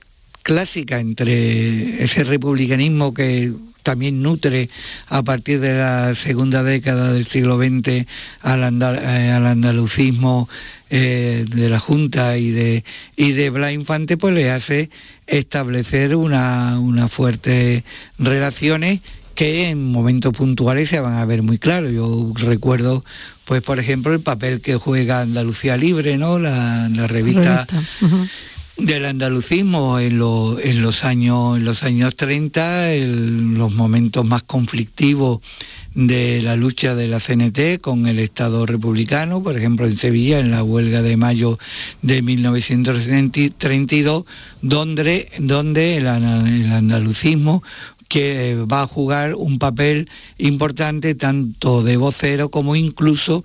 clásica entre ese republicanismo que también nutre a partir de la segunda década del siglo veinte al, andal, eh, al andalucismo eh, de la Junta y de, y de Blas Infante, pues le hace establecer una, una fuertes relaciones que en momentos puntuales se van a ver muy claros. Yo recuerdo, pues por ejemplo, el papel que juega Andalucía Libre, ¿no? La, la revista... revista. Uh-huh. del andalucismo en, lo, en los años en los años treinta, el, los momentos más conflictivos de la lucha de la C N T con el Estado republicano, por ejemplo en Sevilla, en la huelga de mayo de mil novecientos treinta y dos, donde, donde el, el andalucismo que va a jugar un papel importante tanto de vocero como incluso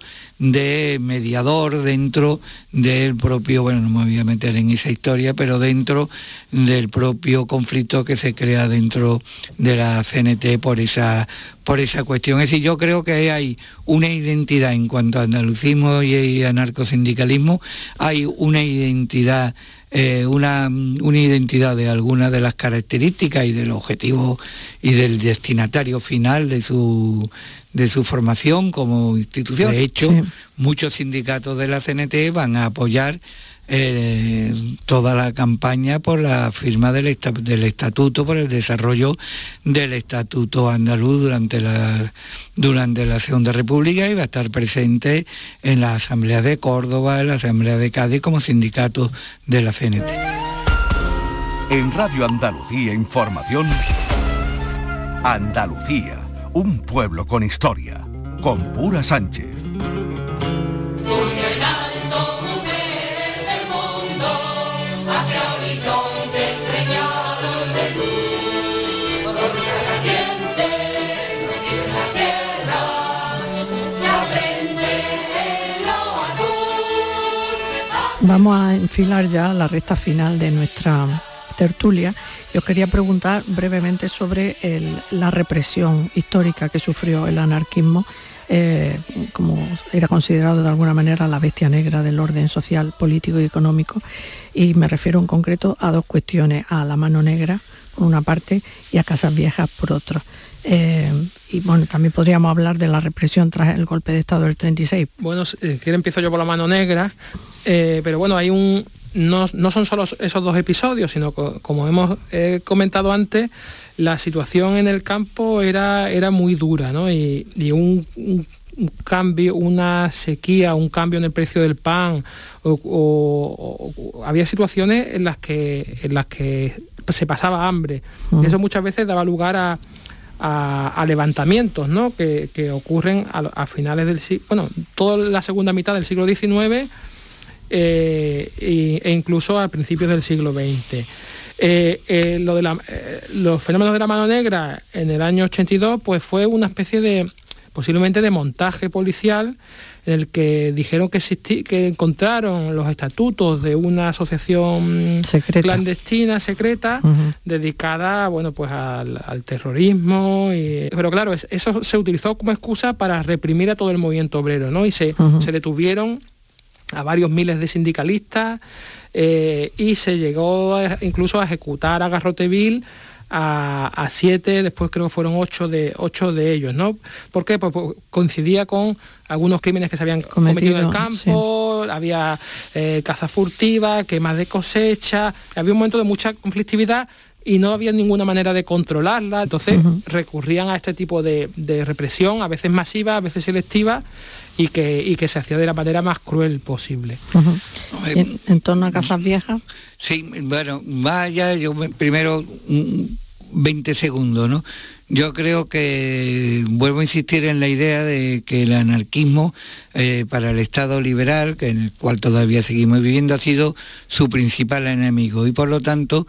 de mediador dentro del propio, bueno, no me voy a meter en esa historia, pero dentro del propio conflicto que se crea dentro de la C N T por esa, por esa cuestión. Es decir, yo creo que hay una identidad en cuanto a andalucismo y anarcosindicalismo, hay una identidad Eh, una, una identidad de algunas de las características y del objetivo y del destinatario final de su de su formación como institución. De hecho, sí. Muchos sindicatos de la C N T van a apoyar eh, toda la campaña por la firma del, esta, del estatuto, por el desarrollo del estatuto andaluz durante la durante la Segunda República, y va a estar presente en la Asamblea de Córdoba, en la Asamblea de Cádiz, como sindicato de la C N T. En Radio Andalucía Información, Andalucía, un pueblo con historia, con Pura Sánchez. Vamos a enfilar ya la recta final de nuestra tertulia Yo os quería preguntar brevemente sobre el, la represión histórica que sufrió el anarquismo, eh, como era considerado de alguna manera la bestia negra del orden social, político y económico, y me refiero en concreto a dos cuestiones, a la Mano Negra por una parte y a Casas Viejas por otra. Eh, y bueno, también podríamos hablar de la represión tras el golpe de Estado del treinta y seis. Bueno, si quiere empiezo yo por la Mano Negra, eh, pero bueno, hay un no, no son solo esos dos episodios, sino que, como hemos eh, comentado antes, la situación en el campo era, era muy dura, ¿no? Y, y un, un, un cambio, una sequía, un cambio en el precio del pan, o, o, o, había situaciones en las que en las que se pasaba hambre. Uh-huh. Y eso muchas veces daba lugar a A, a levantamientos, ¿no? que, que ocurren a, a finales del siglo, bueno, toda la segunda mitad del siglo diecinueve eh, e, e incluso a principios del siglo veinte. Eh, eh, lo de la, eh, los fenómenos de la Mano Negra en el año ochenta y dos, pues fue una especie de, posiblemente de montaje policial, en el que dijeron que, existí, que encontraron los estatutos de una asociación secreta. clandestina, secreta, uh-huh. dedicada, bueno, pues al, al terrorismo. Y, pero claro, es, eso se utilizó como excusa para reprimir a todo el movimiento obrero, ¿no? Y se, uh-huh. se detuvieron a varios miles de sindicalistas eh, y se llegó a, incluso a ejecutar a garrote vil A, a siete, después creo que fueron ocho de ocho de ellos, ¿no? ¿Por qué? Pues, pues coincidía con algunos crímenes que se habían cometido, cometido en el campo, sí. había eh, caza furtiva, quemas de cosecha, había un momento de mucha conflictividad y no había ninguna manera de controlarla, entonces uh-huh. recurrían a este tipo de, de represión, a veces masiva, a veces selectiva, y que, y que se hacía de la manera más cruel posible. Uh-huh. ¿En, en torno a Casas Viejas? Sí, bueno, vaya, yo primero veinte segundos, ¿no? Yo creo que vuelvo a insistir en la idea de que el anarquismo eh, para el Estado liberal, que en el cual todavía seguimos viviendo, ha sido su principal enemigo y por lo tanto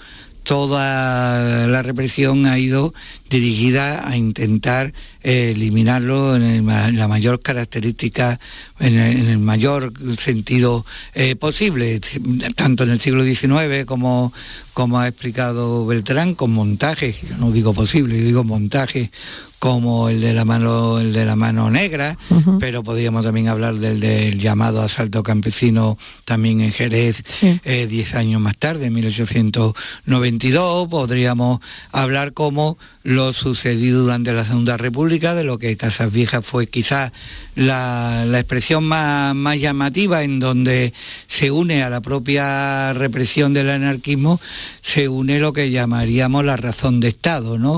toda la represión ha ido dirigida a intentar eh, eliminarlo en, el, en la mayor característica, en el, en el mayor sentido eh, posible, tanto en el siglo diecinueve como, como ha explicado Beltrán, con montajes, yo no digo posible, yo digo montajes, como el de la mano, el de la mano negra, uh-huh. pero podríamos también hablar del, del llamado asalto campesino también en Jerez, sí. eh, diez años más tarde, en mil ochocientos noventa y dos, podríamos hablar como lo sucedido durante la Segunda República, de lo que Casas Viejas fue quizás la, la expresión más, más llamativa, en donde se une a la propia represión del anarquismo, se une lo que llamaríamos la razón de Estado, ¿no?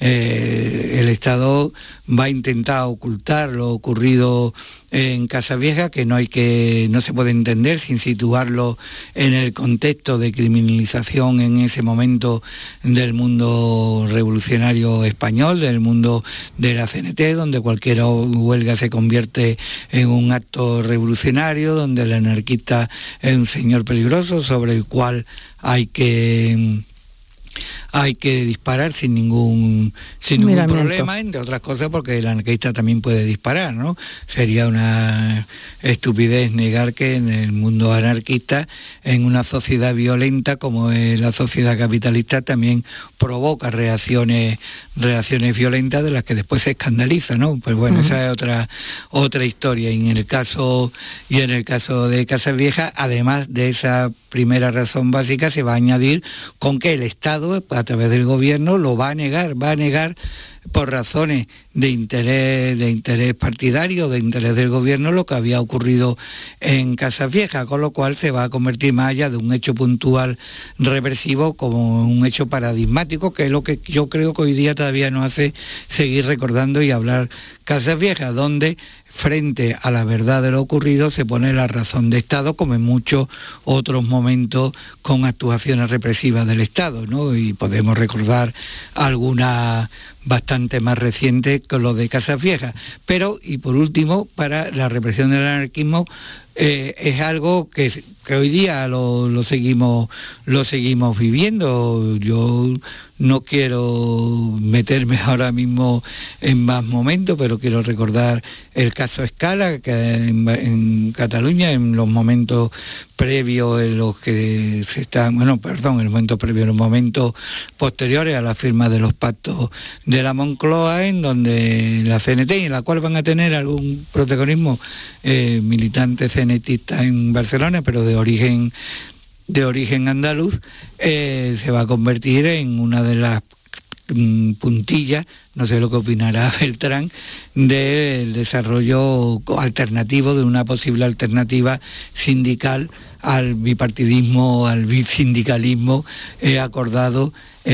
Eh, el Estado va a intentar ocultar lo ocurrido en Casas Viejas, que no hay que no se puede entender sin situarlo en el contexto de criminalización en ese momento del mundo revolucionario español, del mundo de la C N T, donde cualquier huelga se convierte en un acto revolucionario, donde el anarquista es un señor peligroso sobre el cual hay que hay que disparar sin ningún sin ningún Miramiento. problema, entre otras cosas porque el anarquista también puede disparar, ¿no? Sería una estupidez negar que en el mundo anarquista, en una sociedad violenta como es la sociedad capitalista, también provoca reacciones reacciones violentas de las que después se escandaliza, ¿no? Pues bueno, uh-huh. esa es otra otra historia. Y en el caso y en el caso de Casas Viejas, además de esa primera razón básica, se va a añadir con que el Estado, a través del gobierno, lo va a negar, va a negar por razones de interés, de interés partidario, de interés del gobierno, lo que había ocurrido en Casas Viejas, con lo cual se va a convertir más allá de un hecho puntual represivo como un hecho paradigmático, que es lo que yo creo que hoy día todavía nos hace seguir recordando y hablar Casas Viejas, donde frente a la verdad de lo ocurrido se pone la razón de Estado, como en muchos otros momentos con actuaciones represivas del Estado, ¿no? Y podemos recordar algunas bastante más recientes que los de Casas Viejas. Pero, y por último, para la represión del anarquismo, eh, es algo que, que hoy día lo, lo seguimos lo seguimos viviendo. Yo no quiero meterme ahora mismo en más momentos, pero quiero recordar el caso Escala, que en, en Cataluña, en los momentos previos en los que se están, bueno, perdón, en los momentos previos, en los momentos posteriores a la firma de los pactos de la Moncloa, en donde la C N T, y en la cual van a tener algún protagonismo eh, militantes cenetistas en Barcelona, pero de origen de origen andaluz, eh, se va a convertir en una de las mm, puntillas, no sé lo que opinará Beltrán, del desarrollo alternativo, de una posible alternativa sindical al bipartidismo, al bisindicalismo eh, acordado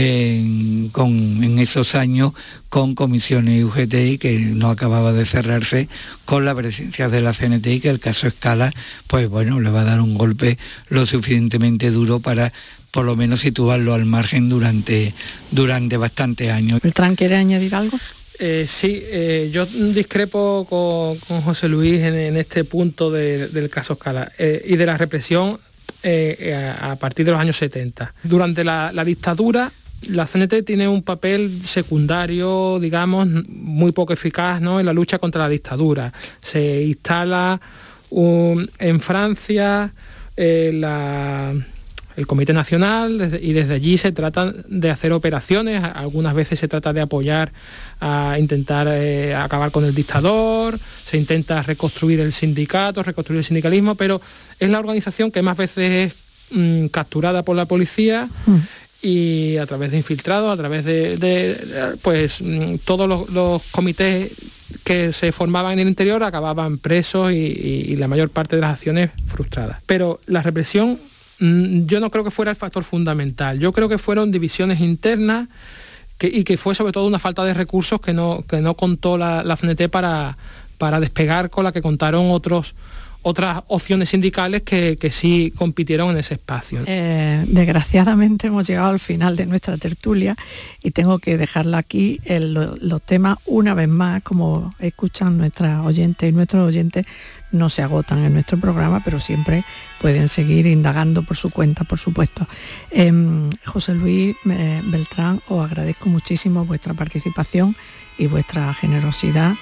en, con, en esos años con Comisiones y U G T, que no acababa de cerrarse con la presencia de la C N T, y que el caso Escala, pues bueno, le va a dar un golpe lo suficientemente duro para por lo menos situarlo al margen durante, durante bastantes años. Beltrán, ¿quiere añadir algo? Eh, sí, eh, yo discrepo con, con José Luis en, en este punto de, del caso Escala eh, y de la represión eh, a, a partir de los años setenta. Durante la, la dictadura, la C N T tiene un papel secundario, digamos, muy poco eficaz, ¿no?, en la lucha contra la dictadura. Se instala un, en Francia eh, la... el Comité Nacional, desde, y desde allí se tratan de hacer operaciones. Algunas veces se trata de apoyar a intentar eh, acabar con el dictador, se intenta reconstruir el sindicato, reconstruir el sindicalismo, pero es la organización que más veces es mmm, capturada por la policía mm. y a través de infiltrados, a través de, de, de pues mmm, todos los, los comités que se formaban en el interior acababan presos y, y, y la mayor parte de las acciones frustradas. Pero la represión, yo no creo que fuera el factor fundamental. Yo creo que fueron divisiones internas que, y que fue sobre todo una falta de recursos que no, que no contó la, la C N T para, para despegar, con la que contaron otros, otras opciones sindicales que, que sí compitieron en ese espacio. Eh, desgraciadamente hemos llegado al final de nuestra tertulia y tengo que dejarla aquí. El, los temas, una vez más, como escuchan nuestras oyentes y nuestros oyentes, no se agotan en nuestro programa, pero siempre pueden seguir indagando por su cuenta, por supuesto. Eh, José Luis eh, Beltrán, os agradezco muchísimo vuestra participación y vuestra generosidad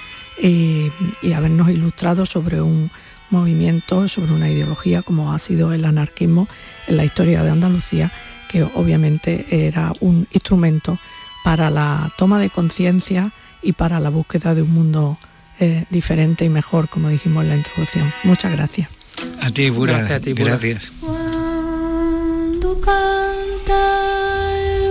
y, y habernos ilustrado sobre un movimiento, sobre una ideología como ha sido el anarquismo en la historia de Andalucía, que obviamente era un instrumento para la toma de conciencia y para la búsqueda de un mundo Eh, diferente y mejor, como dijimos en la introducción. Muchas gracias. A ti, Bura. Gracias a ti, Bura. Gracias. Cuando canta el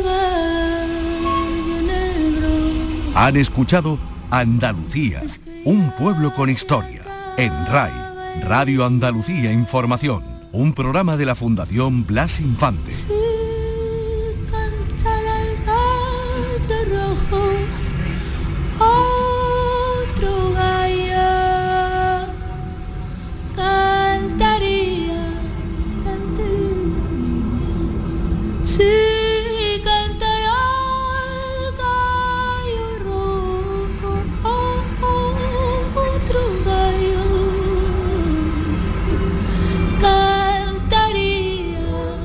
gallo negro. Han escuchado Andalucía, un pueblo con historia, en R A I, Radio Andalucía Información, un programa de la Fundación Blas Infante. Si cantara el gallo rojo, otro gallo cantaría, cantaría. Si cantara el gallo rojo, otro gallo cantaría.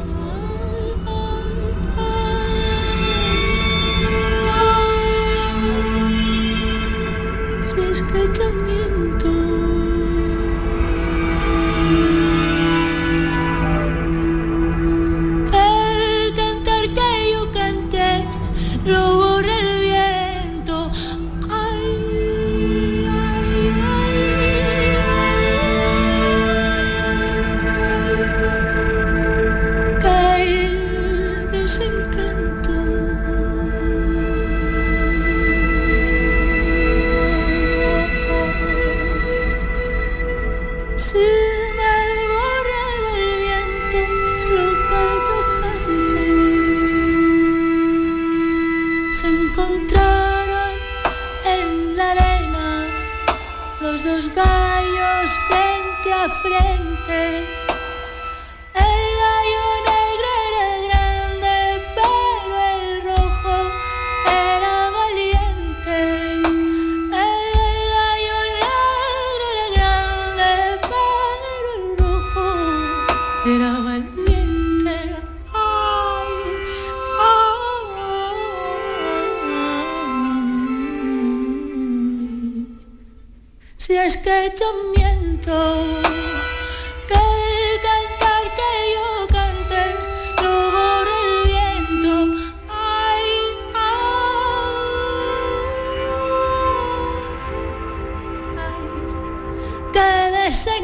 Si es que yo miento, que cantar que yo canté lo borra el viento. Ay, ay, ay, ay. Caí en ese encanto. Si me borra el viento lo que yo canté, se encontraron en la arena los dos gallos frente a frente. El gallo negro era grande, pero el rojo era valiente. que yo miento, que el cantar que yo cante lo borra el viento. Ay, ay, ay, que de ese